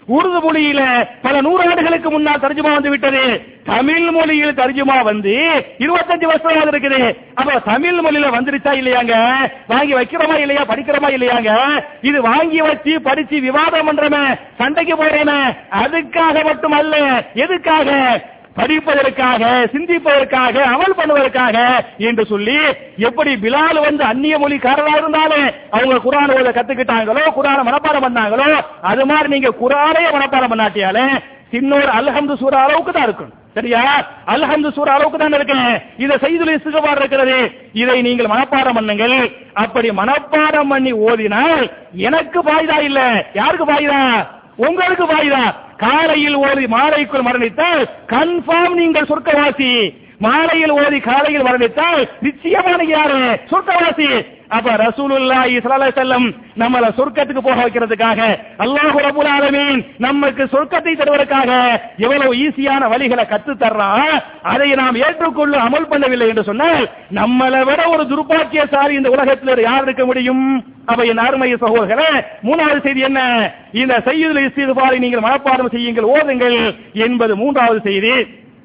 Speaker 1: உருது மொழியில பல நூறாண்டுகளுக்கு முன்னால் தர்ஜுமா வந்து விட்டது. தமிழ் மொழியில் தர்ஜுமா வந்து 25 வருஷமாக இருக்குது. அப்ப தமிழ் மொழியில வந்துருச்சா இல்லையாங்க? வாங்கி வைக்கிறோமா இல்லையா? படிக்கிறோமா இல்லையாங்க? இது வாங்கி வச்சு படிச்சு விவாதம் பண்றமே, சண்டைக்கு போறேமே, அதுக்காக மட்டுமல்ல. எதுக்காக? படிப்பதற்காக, சிந்திப்பதற்காக, அமல் பண்ணுவதற்காக என்று சொல்லி, எப்படி பிலால் வந்து அந்நிய மொழிக்காரராக இருந்தாலும் அவங்க குர்ஆன் ஓத கத்துக்கிட்டாங்களோ, குர்ஆனை மனப்பாடம் பண்ணாங்களோ, அது மாதிரி நீங்க குர்ஆனை மனப்பாடம் பண்ணாட்டியாலே சின்னோர் அல்ஹம்து சூரா அளவுக்கு தான் இருக்கும். சரியா? அல்ஹம்து சூரா அளவுக்கு தான் இருக்கு. இத சைதுல் இஸ்திக்பார் இருக்கிறது. இதை நீங்கள் மனப்பாடம் பண்ணுங்கள். அப்படி மனப்பாடம் பண்ணி ஓதினால் எனக்கு பாய்தா இல்ல, யாருக்கு பாய்தா? உங்களுக்கு பாய்தா. காலையில் ஓதி மாலைக்குள் மரணித்தால் கன்ஃபார்ம் நீங்கள் சொர்க்கவாசி. மாலையில் ஓதி காலையில் மரணித்தால் நிச்சயமான யாரு? சொர்க்கவாசி. அப்ப ரசூலுல்லாஹி ஸல்லல்லாஹு அலைஹி வஸல்லம் நம்மள சொர்க்கத்துக்கு போக வைக்கிறதுக்காக, அல்லாஹ் ரப்பல் ஆலமீன் நமக்கு சொர்க்கத்தை தருவதற்காக எவ்வளவு ஈஸியான வழிகளை கத்து தர்றான். அதை நாம் ஏற்றுக்கொள்ள அமல் பண்ணவில்லை என்று சொன்னால் நம்மளை விட ஒரு துர்பாக்கியசாலி இந்த உலகத்தில் யார் இருக்க முடியும்? அப்ப என் அருமை சகோதரர்களே, மூணாவது செய்தி என்ன? இந்த சையுதுல் இஸ்திக்பாரை நீங்கள் மனப்பாடம் செய்யுங்கள், ஓதுங்கள் என்பது மூன்றாவது செய்தி.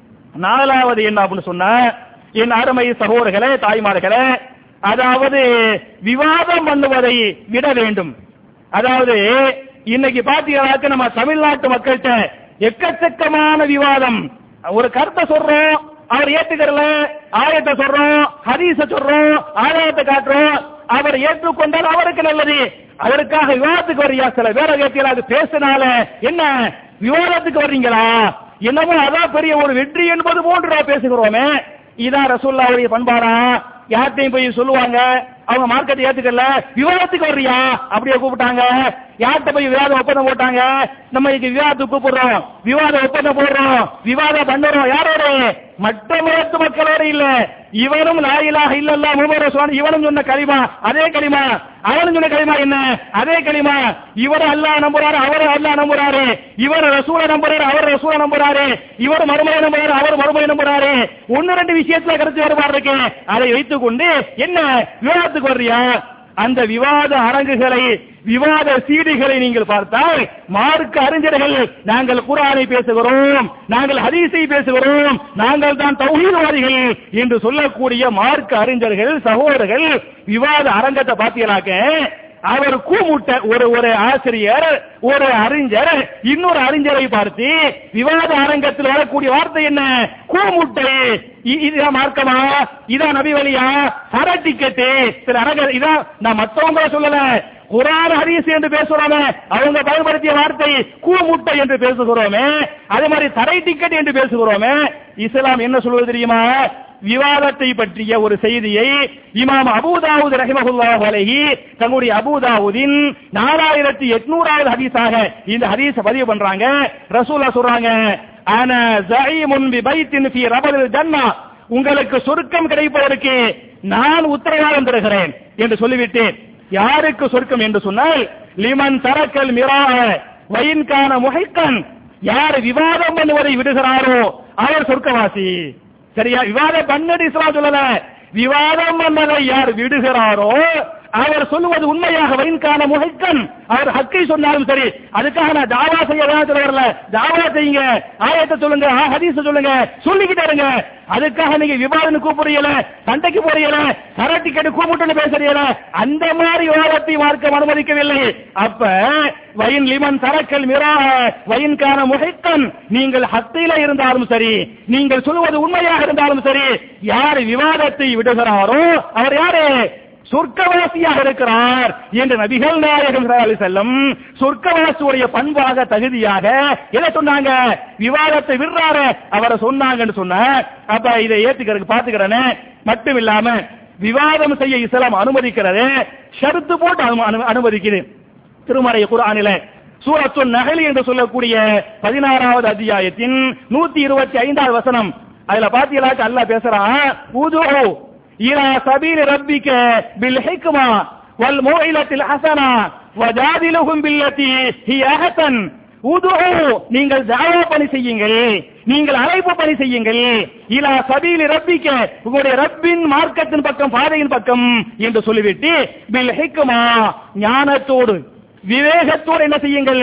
Speaker 1: நாலாவது என்ன அப்படின்னு சொன்னா, என் அருமை சகோதரர்களே, தாய்மார்களே, அதாவது விவாதம் பண்ணுவதை விட வேண்டும். அதாவது இன்னைக்கு பாத்தீங்கன்னா நம்ம தமிழ்நாட்டு மக்கள்கிட்ட எக்கச்சக்கமான விவாதம். ஒரு கருத்தை சொல்றோம், அவர் ஏத்துக்கறல, ஆயத்தை சொல்றோம், ஹதீஸ சொல்றோம், ஆதாரத்தை காட்டுறோம், அவர் ஏற்றுக்கொண்டால் அவருக்கு நல்லது. அதற்காக விவாதத்துக்கு வர்றியா? சில வேற கேட்கல, அது பேசினால என்ன விவாதத்துக்கு வர்றீங்களா? என்னமோ அதான் பெரிய ஒரு வெற்றி என்பது போன்று பேசுகிறோமே. இதான் ரசூலுல்லாஹ்வுடைய பண்பாடா? யார்ட்டையும் போய் சொல்லுவாங்க, அவங்க மார்க்கெட் ஏத்துக்கல, விவாதத்துக்கு வர்றியா அப்படியே கூப்பிட்டாங்க. யார்கிட்ட போய் விவாத ஒப்பந்தம் போட்டாங்க? நம்ம விவாதத்துக்கு கூப்பிடுறோம், விவாத ஒப்பந்தம் போடுறோம், விவாதம் பண்ணுறோம். யாரோட? மற்ற மதத்து மக்களோட இல்ல. இவனும் லா இலாஹ இல்லல்லாஹ் முஹம்மது ரசூலுல்லாஹ் இவனும் சொன்ன கலிமா அதே கலிமா, அவனும் சொன்ன கலிமா என்ன? அதே கலிமா. இவர் அல்லாஹ் நம்புறாரு, அவர் அல்லாஹ் நம்புறாரு. இவர் ரசூலை நம்புறாரு, அவர் ரசூலை நம்புறாரு. இவர் மறுமையை நம்புறாரு, அவர் மறுமையை நம்புறாரு. ஒன்னு ரெண்டு விஷயத்துல கருத்து வேறுபாடு இருக்கு. அதை வைத்துக் கொண்டு என்ன விவாதத்துக்கு வர்றியா? அந்த விவாத அரங்குகளை, விவாத சீடிகளை நீங்கள் பார்த்தால் மார்க்க அறிஞர்கள் நாங்கள் குர்ஆனை பேசுகிறோம், நாங்கள் ஹதீஸை பேசுகிறோம், நாங்கள் தான் தௌஹீத்வாதிகள் என்று சொல்லக்கூடிய மார்க்க அறிஞர்கள் சகோதரர்கள் விவாத அரங்கத்தை பார்த்தீங்கன்னாக்க, அவர் கூமுட்ட ஒரு ஆசிரியர், ஒரு அறிஞர் இன்னொரு அறிஞரை பார்த்து விவாத அரங்கத்தில் வரக்கூடிய வார்த்தை என்ன? கூமுட்டை. இதுதான் மார்க்கமா? இதான் நபி வழியா? சரட்டிக்கெட்டு. சில அரங்க இதான் நான் மற்றவங்க சொல்லல, குர்ஆன் ஹதீஸ் என்று பேசுறோமே, அவங்க பயன்படுத்திய வார்த்தை கூமுட்டை என்று பேசுகிறோமே, அதே மாதிரி தரை டிக்கெட் என்று பேசுகிறோமே. இஸ்லாம் என்ன சொல்வது தெரியுமா? விவாதத்தை பற்றிய ஒரு செய்தியை இமாம் அபூ தாவூத் ரஹிமஹுல்லாஹு அலைஹி தங்களுடைய அபூ தாவூதின் 4800வது ஹதீஸாக இந்த ஹதீஸ பதிவு பண்றாங்க. ரசூலுல்லாஹ் சொல்றாங்க, அனா ஸஈமுன் பிபைத்தின் ஃபீ ரபல் ஜன்னah, உங்களுக்கு சொர்க்கம் கிடைப்பதற்கு நான் உத்தரவாதம் தருகிறேன் என்று சொல்லிவிட்டு, யாருக்கு சொர்க்கம் என்று சொன்னால் லிமன் தரக்கல் மிராஅ வயின் கான முஹிக்கன், யார் விவாதம் பண்ணுவதை விடுகிறாரோ அவர் சொர்க்கவாசி. சரியா? விவாதம் பண்ணது இஸ்லாம் சொல்லல, விவாதம் பண்ணதை யார் விடுகிறாரோ அவர் சொல்லுவது உண்மையாக வைன்கான முஹிக்கன், அவர் ஹக்கை சொன்னாலும் சரி. அதுக்காக நான் தாவா செய்ய வரல, தாவா செய்யுங்க, ஆயத்தை சொல்லுங்க, ஹதீஸ சொல்லுங்க, சொல்லிக்கிட்டே இருங்க. அதுக்காக நீங்க விவாதம் கூப்பிடுறீல, சண்டைக்கு போறீல, சரட்டி கட்டு கூப்பிட்டு பேசுறீல, அந்த மாதிரி விவாதத்தை மார்க்கம் அனுமதிக்கவில்லை. அப்ப வயின் லிமன் தரக்கல் மிரா வயின்கான முஹிக்கன், நீங்கள் ஹத்தில இருந்தாலும் சரி, நீங்கள் சொல்வது உண்மையாக இருந்தாலும் சரி, யார் விவாதத்தை விடுகிறாரோ அவர் யாரு? சொர்க்கவாசியாக இருக்கிறார் என்று நபிகள் நாயகம் ஸல்லல்லாஹு அலைஹி வஸல்லம் சொர்க்கவாசியுடைய பண்பாக தகுதியாக எதை சொன்னாங்க? விவாதத்தை விடுறாரு அவரை சொன்னாங்கன்னு சொன்ன. அப்ப இதை ஏத்துக்கிறதுக்கு பாத்துக்கிறேன்னு மட்டும் இல்லாம விவாதம் செய்ய இஸ்லாம் அனுமதிக்கிறது, ஷர்த்து போட்டு அனுமதிக்குது. திருமறை குர்ஆனிலே சூரத்துன் நஹல் என்று சொல்லக்கூடிய 16வது அத்தியாயத்தின் 125வது வசனம், அதுல பாத்தீங்களா அல்லாஹ் பேசுறான், உதுஉ இலா சபீல் ரப்பிக பில் ஹிக்மா வல் மௌஇலத்தில் ஹஸனா வஜாதிலுஹும் பில்லதி ஹிய அஹ்சன். உதுஉ, நீங்கள் தஅவா பணி செய்யுங்கள், நீங்கள் அழைப்பு பணி செய்யுங்கள், இலா சபீல் ரப்பிக, உங்களுடைய ரப்பின் மார்க்கத்தின் பக்கம், பாதையின் பக்கம் என்று சொல்லிவிட்டு பில் ஹிக்மா, ஞானத்தோடு விவேகத்தோடு என்ன செய்யுங்கள்?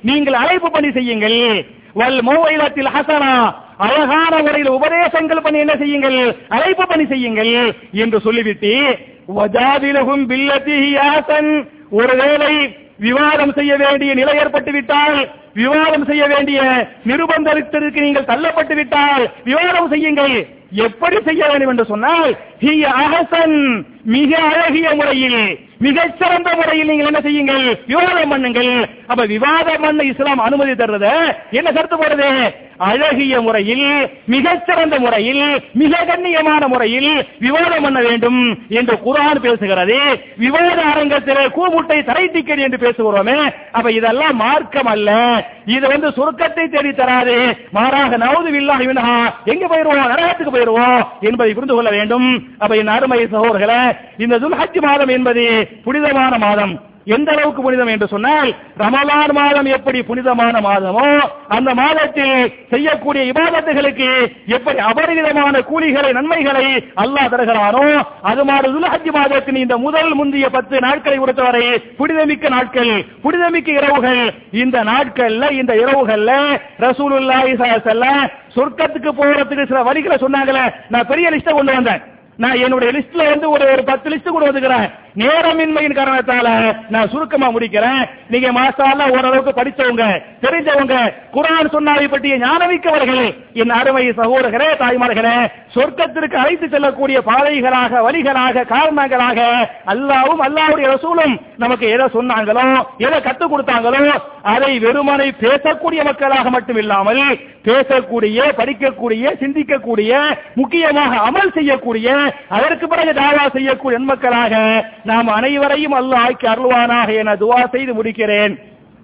Speaker 1: நீங்கள் அழைப்பு பணி செய்யுங்கள். வல் மௌஇலத்தில் ஹஸனா, அழகான முறையில் உபதேசங்கள் பண்ணி என்ன செய்யுங்கள், அழைப்பு பணி செய்யுங்கள் என்று சொல்லிவிட்டு வஜாதிலஹும் பில்லதி ஹிய அஹ்சன், ஒருவேளை விவாதம் செய்ய வேண்டிய நிலை ஏற்பட்டு விட்டால், விவாதம் செய்ய வேண்டிய நிர்பந்தத்திற்கு நீங்கள் தள்ளப்பட்டு விட்டால் விவாதம் செய்யுங்கள். எப்படி செய்ய வேண்டும் என்று சொன்னால் ஹிய அஹ்சன், மிக அழகிய முறையில், மிகச் சிறந்த முறையில் நீங்கள் என்ன செய்யுங்கள், விவாதம் பண்ணுங்கள். அப்ப விவாதம் பண்ண இஸ்லாம் அனுமதி தருது. என்ன கருத்து போடுது? அழகிய முறையில், மிகச் சிறந்த முறையில், மிக கண்ணியமான முறையில் விவாதம் பண்ண வேண்டும் என்று குர்ஆன் பேசுகிறது. விவாத அரங்கத்தில் கூமுட்டை தரைத்திக்கடி என்று பேசுகிறோமே, அப்ப இதெல்லாம் மார்க்கம் அல்ல. இது சுருக்கத்தை தேடி தராது. மாறாக நவுது பில்லாஹி மின்ஹா, எங்க போயிருவோம், நரகத்துக்கு போயிருவோம் என்பதை புரிந்து கொள்ள வேண்டும். அப்ப என் அருமை சகோதரர்களே, இந்த துல்ஹஜ் மாதம் என்பது புனிதமான மாதம். எந்த அளவுக்கு புனிதம் என்று சொன்னால், ரமலான் மாதம் எப்படி புனிதமான மாதமோ, அந்த மாதத்தில் செய்யக்கூடிய இபாதத்துகளுக்கு எப்படி அபரிமிதமான கூலிகளை, நன்மைகளை அல்லாஹ் தருகிறானோ, அது மாதிரி துல்ஹஜ் மாதத்தின் இந்த முதல் முந்திய 10 நாட்களை பொறுத்தவரை புனிதமிக்க நாட்கள், புனிதமிக்க இரவுகள். இந்த நாட்கள்ல, இந்த இரவுகள்ல ரசூலுல்லாஹி ஸல்லல்லாஹு அலைஹி வஸல்லம் சொர்க்கத்துக்கு போறதுக்கு சில வழிகளை சொன்னாங்களே. நான் பெரிய லிஸ்ட கொண்டு வந்தேன். நான் என்னுடைய லிஸ்ட்ல ஒரு 10 லிஸ்ட் கூட வந்துக்கிறேன். நேரமின்மையின் காரணத்தால நான் சுருக்கமா முடிக்கிறேன். நீங்க மாஷாஅல்லாஹ் ஓரளவுக்கு படிச்சவங்க, தெரிஞ்சவங்க, குர்ஆன் சுன்னாவை பற்றிய ஞானமிக்கவர்கள், என் அருமை சகோதரர்களே, தாய்மார்களே, சொர்க்கத்திற்கு அழைத்து செல்லக்கூடிய பாதைகளாக, வழிகளாக, காரணங்களாக அல்லாஹ்வும் அல்லாஹ்வுடைய ரசூலும் நமக்கு எதை சொன்னாங்களோ, எதை கற்றுக் கொடுத்தாங்களோ, அதை வெறுமனை பேசக்கூடிய மக்களாக மட்டும் இல்லாமல் பேசக்கூடிய, படிக்கக்கூடிய, சிந்திக்கக்கூடிய, முக்கியமாக அமல் செய்யக்கூடிய, அதற்கு பிறகு தாவா செய்யக்கூடிய மக்களாக நாம் அனைவரையும் அல்லாஹ் ஆக்கி அருள்வானாக என துஆ செய்து முடிக்கிறேன்.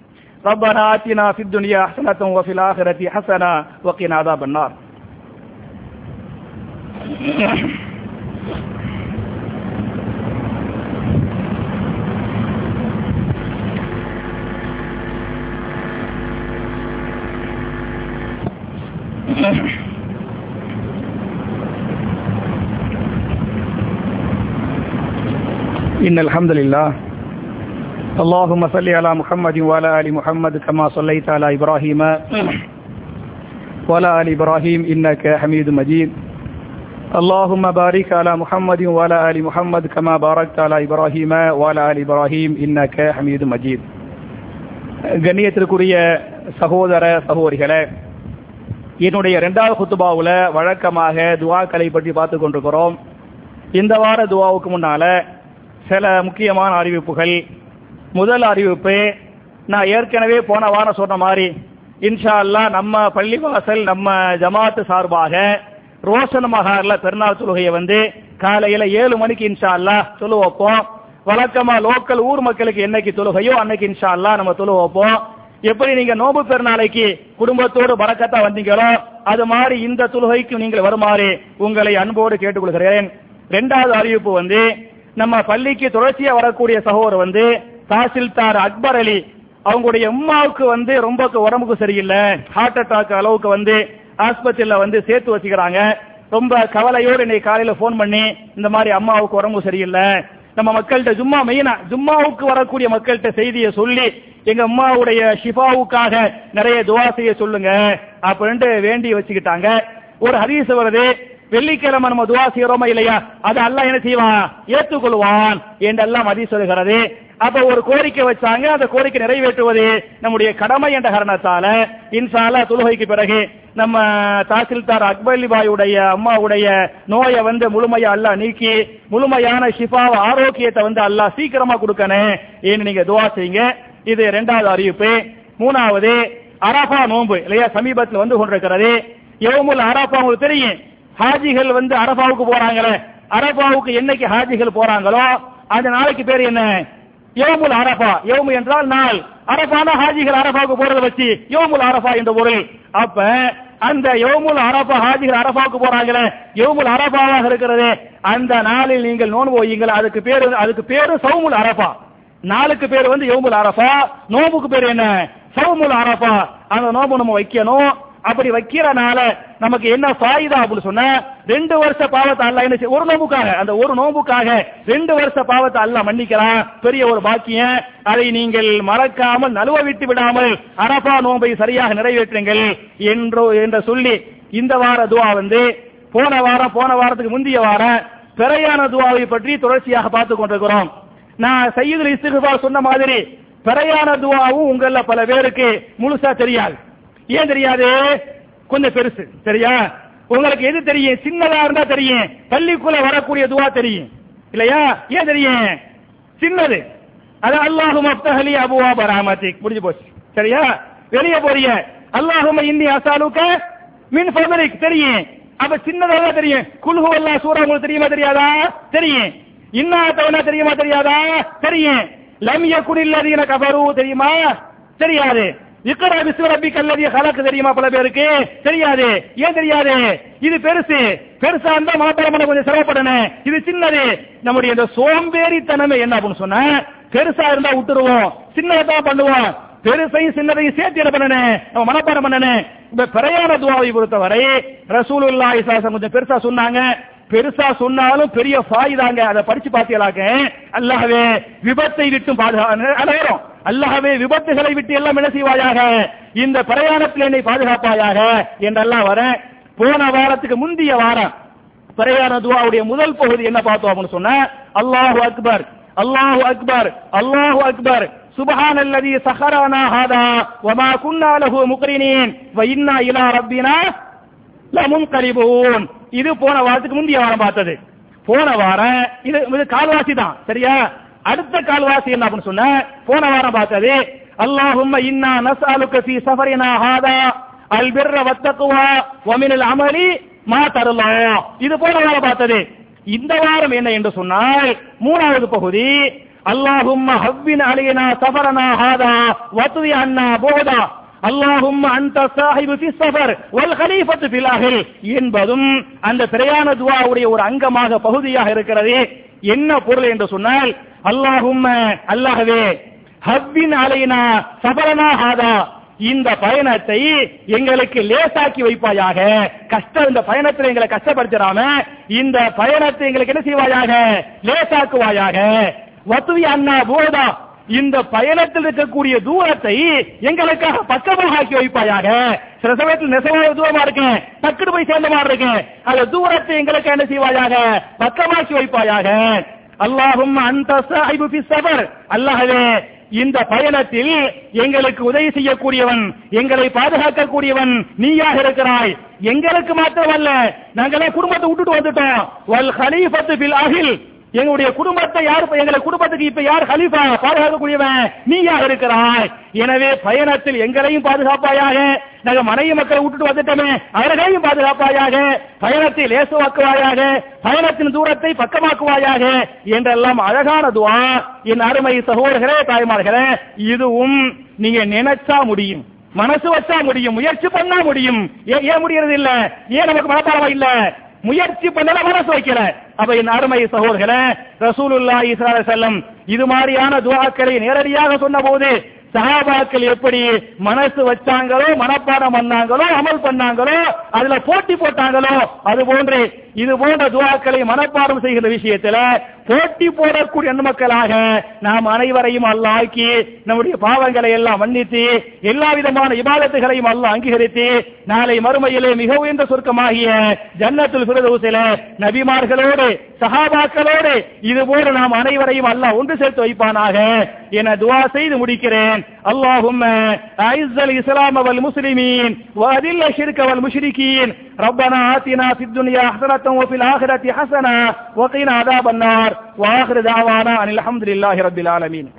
Speaker 1: ரப்பனா ஆத்தினா ஃபித் துன்யா ஹஸனத்தன் வ ஃபில் ஆখিরাতি ஹஸனா வ கினா அஸாபன்னார். إن الحمد لله اللهم صل على محمد وعلى آل محمد كما صليت على إبراهيم وعلى آل إبراهيم إنك حميد مجيد اللهم بارك على محمد وعلى آل محمد كما باركت على إبراهيم وعلى آل إبراهيم إنك حميد مجيد. கண்ணியத்திற்குரிய சகோதர சகோதரிகளே, என்னுடைய 2வது குத்துபாவுல வழக்கமாக துஆக்களை பற்றி பார்த்துக் கொண்டிருக்கிறோம். இந்த வார துஆவுக்கு முன்னால சில முக்கியமான அறிவிப்புகள். முதல் அறிவிப்பு, நான் ஏற்கனவே போன வாரம் சொன்ன மாதிரி இன்ஷா அல்லாஹ் நம்ம பள்ளிவாசல், நம்ம ஜமாத்து சார்பாக ரோஷன் மஹார்ல பெருநாள் தொழுகையை காலையில 7 மணிக்கு இன்ஷா அல்லாஹ் தொழு வைப்போம். வழக்கமா லோக்கல் ஊர் மக்களுக்கு என்னைக்கு தொழுகையோ அன்னைக்கு இன்ஷா அல்லாஹ் நம்ம தொழு வைப்போம். எப்படி நீங்க நோம்பு பெருநாளைக்கு குடும்பத்தோடு பரக்கத்தா வந்தீங்களோ, அது மாதிரி இந்த தொழுகைக்கு நீங்கள் வருமாறு உங்களை அன்போடு கேட்டுக்கொள்கிறேன். 2வது அறிவிப்பு, நம்ம பள்ளிக்கு தொடர்ச்சியா வரக்கூடிய சகோதரர் தாசில்தார் அக்பர் அலி, அவங்களுடைய உம்மாவுக்கு ரொம்ப உடம்புக்கு சரியில்லை, ஹார்ட் அட்டாக் அளவுக்கு ஆஸ்பத்திரியில சேர்த்து வச்சுக்கிறாங்க. ரொம்ப கவலையோடு இன்னைக்கு காலையில போன் பண்ணி இந்த மாதிரி அம்மாவுக்கு உடம்பு சரியில்லை, நம்ம மக்கள்கிட்ட ஜும்மாவுக்கு வரக்கூடிய மக்கள்கிட்ட செய்தியை சொல்லி எங்க அம்மாவுடைய ஷிஃபாவுக்காக நிறைய துஆ செய்ய சொல்லுங்க அப்படின்ட்டு வேண்டி வச்சுக்கிட்டாங்க. ஒரு ஹதீஸ் வருது, வெள்ளிக்கிழமை நம்ம துஆ செய்யறோமா இல்லையா, அது அல்லாஹ் என்ன செய்வான், ஏற்றுக்கொள்வான் என்றெல்லாம் ஹதீஸ் சொல்கிறது. அப்ப ஒரு கோரிக்கை வச்சாங்க, அந்த கோரிக்கை நிறைவேற்றுவது நம்முடைய கடமை என்ற காரணத்தால இன்ஷா அல்லாஹ் தொழுகைக்கு பிறகு நம்ம தாசில்தார் அக்பர் அலி பாயுடைய அம்மாவுடைய நோயை முழுமையா அல்லாஹ் நீக்கி முழுமையான ஷிஃபாவ ஆரோக்கியத்தை அல்லாஹ் சீக்கிரமா கொடுக்கணும் ஏன்னு நீங்க துஆ செய்யுங்க. இது 2வது அறிவிப்பு. 3வது, அரஃபா நோன்பு இல்லையா, சமீபத்தில் கொண்டிருக்கிறது. யௌமுல் அரஃபா உங்களுக்கு தெரியும், ஹாஜிகள் அரஃபாவுக்கு போறாங்களே, அரஃபாவுக்கு என்னைக்கு ஹாஜிகள் போறாங்களோ அந்த நாளைக்கு பேர் என்ன, யௌமுல் அரஃபா. யௌமு என்றால் நாள், அரஃபானா ஹாஜிகள் அரஃபாவுக்கு போறதை வச்சு யௌமுல் அரஃபா என்ற பொருள். அப்ப அந்த யௌமுல் அரஃபா, ஹாஜிகள் அரஃபாவுக்கு போறாங்களே, யௌமுல் அரஃபாவாக இருக்கிறது, அந்த நாளில் நீங்கள் நோன்பு வையுங்கள். அதுக்கு பேரு சௌமுல் அரஃபா. நாளுக்கு பேர் யௌமுல் அரஃபா, நோம்புக்கு பேர் என்ன, சௌமுல் அரஃபா. அந்த நோம்பு நம்ம வைக்கணும். அப்படி வைக்கிறனால நமக்கு என்ன ஃபாயிதா அப்படின்னு சொன்னா 2 வருஷ பாவத்தை அல்லாஹ் என்ன ஒரு நோம்புக்காக அந்த ஒரு நோம்புக்காக 2 வருஷ பாவத்தை அல்லாஹ் மன்னிக்கிறான். பெரிய ஒரு பாக்கியம். அதை நீங்கள் மறக்காமல் நழுவ விட்டு விடாமல் அரபா நோம்பை சரியாக நிறைவேற்றுங்கள் என்று சொல்லி இந்த வார துஆ போன வாரத்துக்கு முந்தைய வாரம் பிறையான துஆவை பற்றி தொடர்ச்சியாக பார்த்துக் கொண்டிருக்கிறோம். நான் சய்யிதுல் இஸ்திக்ஃபார் சொன்ன மாதிரி பிறையான துஆவும் உங்கள பல பேருக்கு முழுசா தெரியாது. ஏன் தெரியாது? கொஞ்சம் பெருசு. சரியா? உங்களுக்கு எது தெரியும்? சின்னதா இருந்தா தெரியும். பள்ளிக்குள்ள வரக்கூடிய துஆ தெரியும் இல்லையா? ஏன் தெரியும்? சின்னது. அது அல்லாஹும்ம அஃப்தஹ் லி அபுவாப ரஹ்மத்திக் முடிஞ்சு போச்சு. சரியா? வெளியே போறீங்க, அல்லாஹும்ம இன்னி அஸ்அலுக மின் ஃபضلிக் தெரியும். அப்ப சின்னதா தெரியும். குல் ஹுவல்லாஹ் சூரா உங்களுக்கு தெரியுமா தெரியாதா? தெரியும். இன்னா தவனா தெரியுமா தெரியாதா? தெரியும். லம் யகுனில் லதீன கஃபரு தெரியுமா? தெரியாது. இக்ரா பிஸ்மி ரப்பிக்கல் லதீ ஹலக் தெரியுமா பல பேருக்கு? தெரியாது. ஏன் தெரியாது? இது பெருசா இருந்தா மாத்திரம் பண்ண கொஞ்சம் சிரமப்படணும். இது சின்னது. நம்முடைய இந்த சோம்பேறித்தனமே என்ன அப்படின்னு சொன்னா, பெருசா இருந்தா விட்டுருவோம், சின்னதா பண்ணுவோம். பெருசையும் சின்னதையும் சேர்த்து என்ன பண்ணணும், நம்ம மனப்பாடம் பண்ணணும். இந்த பிரயாண துஆவை பொறுத்தவரை ரசூலுல்லாஹி ஸல்லல்லாஹு அலைஹி வஸல்லம் கொஞ்சம் பெருசா சொன்னாங்க. பெருசா சொன்னாலும் பெரிய ஃபாயிதாங்க. அதை படிச்சு பார்த்தீங்களாக்க அல்லாஹ்வே விபத்தை விட்டு பாதுகாக்கிறோம். அல்லாஹ்வே விபத்துகளை விட்டு எல்லாம் என்ன செய்வாயாக, இந்த பிரயாணத்தில் என்னை பாதுகாப்பாயாக என்றெல்லாம் வர. போன வாரத்துக்கு முந்தைய வாரம் பிரயாண துஆவுடைய முதல் பகுதி என்ன பார்த்தோம் அப்படின்னு சொன்னா, அல்லாஹு அக்பர் அல்லாஹு அக்பர் அல்லாஹு அக்பர் சுப்ஹானல்லதீ சஹரனா ஹாதா வமா குன்னா லஹு முக்ரினீன் வ இன்னா இலா ரப்பினா லமுன்கலிபூன். இது போன வாரத்துக்கு முந்தைய வாரம் பார்த்தது. போன வாரம் இது கால்வாசி தான். சரியா? அடுத்த கால்வாசி என்ன அப்படின்னு சொன்ன, போன வாரம் பார்த்தது அல்லாஹும்ம இன்னா நஸ்அலுக ஃபீ ஸஃபரினா ஹாதா அல் பிர்ர வத்தக்வா வ மினல் அமலி மா தர்லா. இது போன வாரம் பார்த்தது. இந்த வாரம் என்ன என்று சொன்னால் மூணாவது பகுதி அல்லாஹும்ம ஹவ்வின் அலைனா ஸஃபரனா ஹாதா வத்வி அன்னா புஹதா அல்லாஹும்ம அன்த ஸாஹிபு ஃபி ஸஃபர் வல் கலீஃபத்து ஃபில் அஹ்ல் என்பதும் அந்த பிரயாண துஆவுடைய ஒரு அங்கமாக பகுதியாக இருக்கிறது. என்ன பொருள் என்று சொன்னால், அல்லாஹும்ம அல்லாஹ்வே ஹவ்வின் அலைனா ஸஃபரனா ஹாதா இந்த பயணத்தை எங்களுக்கு லேசாக்கி வைப்பாயாக. இந்த பயணத்தில் எங்களை கஷ்டப்படுத்தாம இந்த பயணத்தை எங்களுக்கு என்ன செய்வாயாக, லேசாக்குவாயாக. வத்வி அன்னா புஹதா இந்த பயணத்தில் இருக்கக்கூடிய தூரத்தை எங்களுக்காக பக்கமாக ஆக்கி வைப்பாயாக. சில சமயத்தில் நெசவான தூரமா இருக்கேன், டக்குனு போய் சேர்ந்த மாதிரி இருக்கேன், அந்த தூரத்தை எங்களுக்கு என்ன செய்வாயாக, பக்கமாக்கி வைப்பாயாக. அல்லாஹும்ம அன்த ஸாஹிபு ஃபி ஸஃபர் அல்லாஹ்வே இந்த பயணத்தில் எங்களுக்கு உதவி செய்யக்கூடியவன், எங்களை பாதுகாக்கக்கூடியவன் நீயாக இருக்கிறாய். எங்களுக்கு மாத்திரமல்ல, நாங்களே குடும்பத்தை விட்டுட்டு வந்துட்டோம். வல் கலீஃபத்து ஃபில் அஹ்ல் எங்களுடைய குடும்பத்தை யார், எங்களை குடும்பத்துக்கு இப்ப யார் கலீஃபா பாதுகாக்கக்கூடியவன் நீயாக இருக்கிறாய். எனவே பயணத்தில் எங்களையும் பாதுகாப்பாயாக, நாங்க மனைவி மக்களை விட்டுட்டு வந்துட்டோமே அவர்களையும் பாதுகாப்பாயாக, பயணத்தை லேசுவாக்குவாயாக, பயணத்தின் தூரத்தை பக்கமாக்குவாயாக என்றெல்லாம் அழகான துஆ. என் அருமை சகோதரர்களே தாய்மார்களே, இதுவும் நீங்க நினைச்சா முடியும், மனசு வச்சா முடியும், முயற்சி பண்ணா முடியும். ஏன் முடியறது இல்ல? ஏன் நமக்கு மனப்பாடமா இல்ல? முயற்சி பண்ணல, மனசு வைக்கல. அப்ப என் அருமை சகோதரர்களே, ரசூலுல்லாஹி ஸல்லல்லாஹு அலைஹி வஸல்லம் இது மாதிரியான துஆக்களை நேரடியாக சொன்னபோது சஹாபாக்கள் எப்படி மனசு வச்சாங்களோ, மனப்பாடம் பண்ணாங்களோ, அமல் பண்ணாங்களோ, அதுல போட்டி போட்டாங்களோ, அது போன்று இது போன்ற துஆக்களை மனப்பாடம் செய்கிற விஷயத்துல போட்டி போடக்கூடிய மக்களாக நாம் அனைவரையும் அல்லாஹ் ஆக்கி நம்முடைய பாவங்களை எல்லாம் மன்னித்து எல்லா விதமான இபாதத்துகளையும் அல்லாஹ் அங்கீகரித்து நாளை மறுமையிலே மிக உயர்ந்த சொர்க்கமாகிய ஜன்னத்துல் ஃபிர்தௌஸிலே நபிமார்களோடு சஹாபாக்களோடு இது போன்று நாம் அனைவரையும் அல்லாஹ் ஒன்று சேர்த்து வைப்பானாக என துஆ செய்து முடிக்கிறேன். اللهم أعز الإسلام والمسلمين وأذل الشرك والمشركين ربنا آتنا في الدنيا حسنة وفي الآخرة حسنة وقنا عذاب النار وآخر دعوانا أن الحمد لله رب العالمين.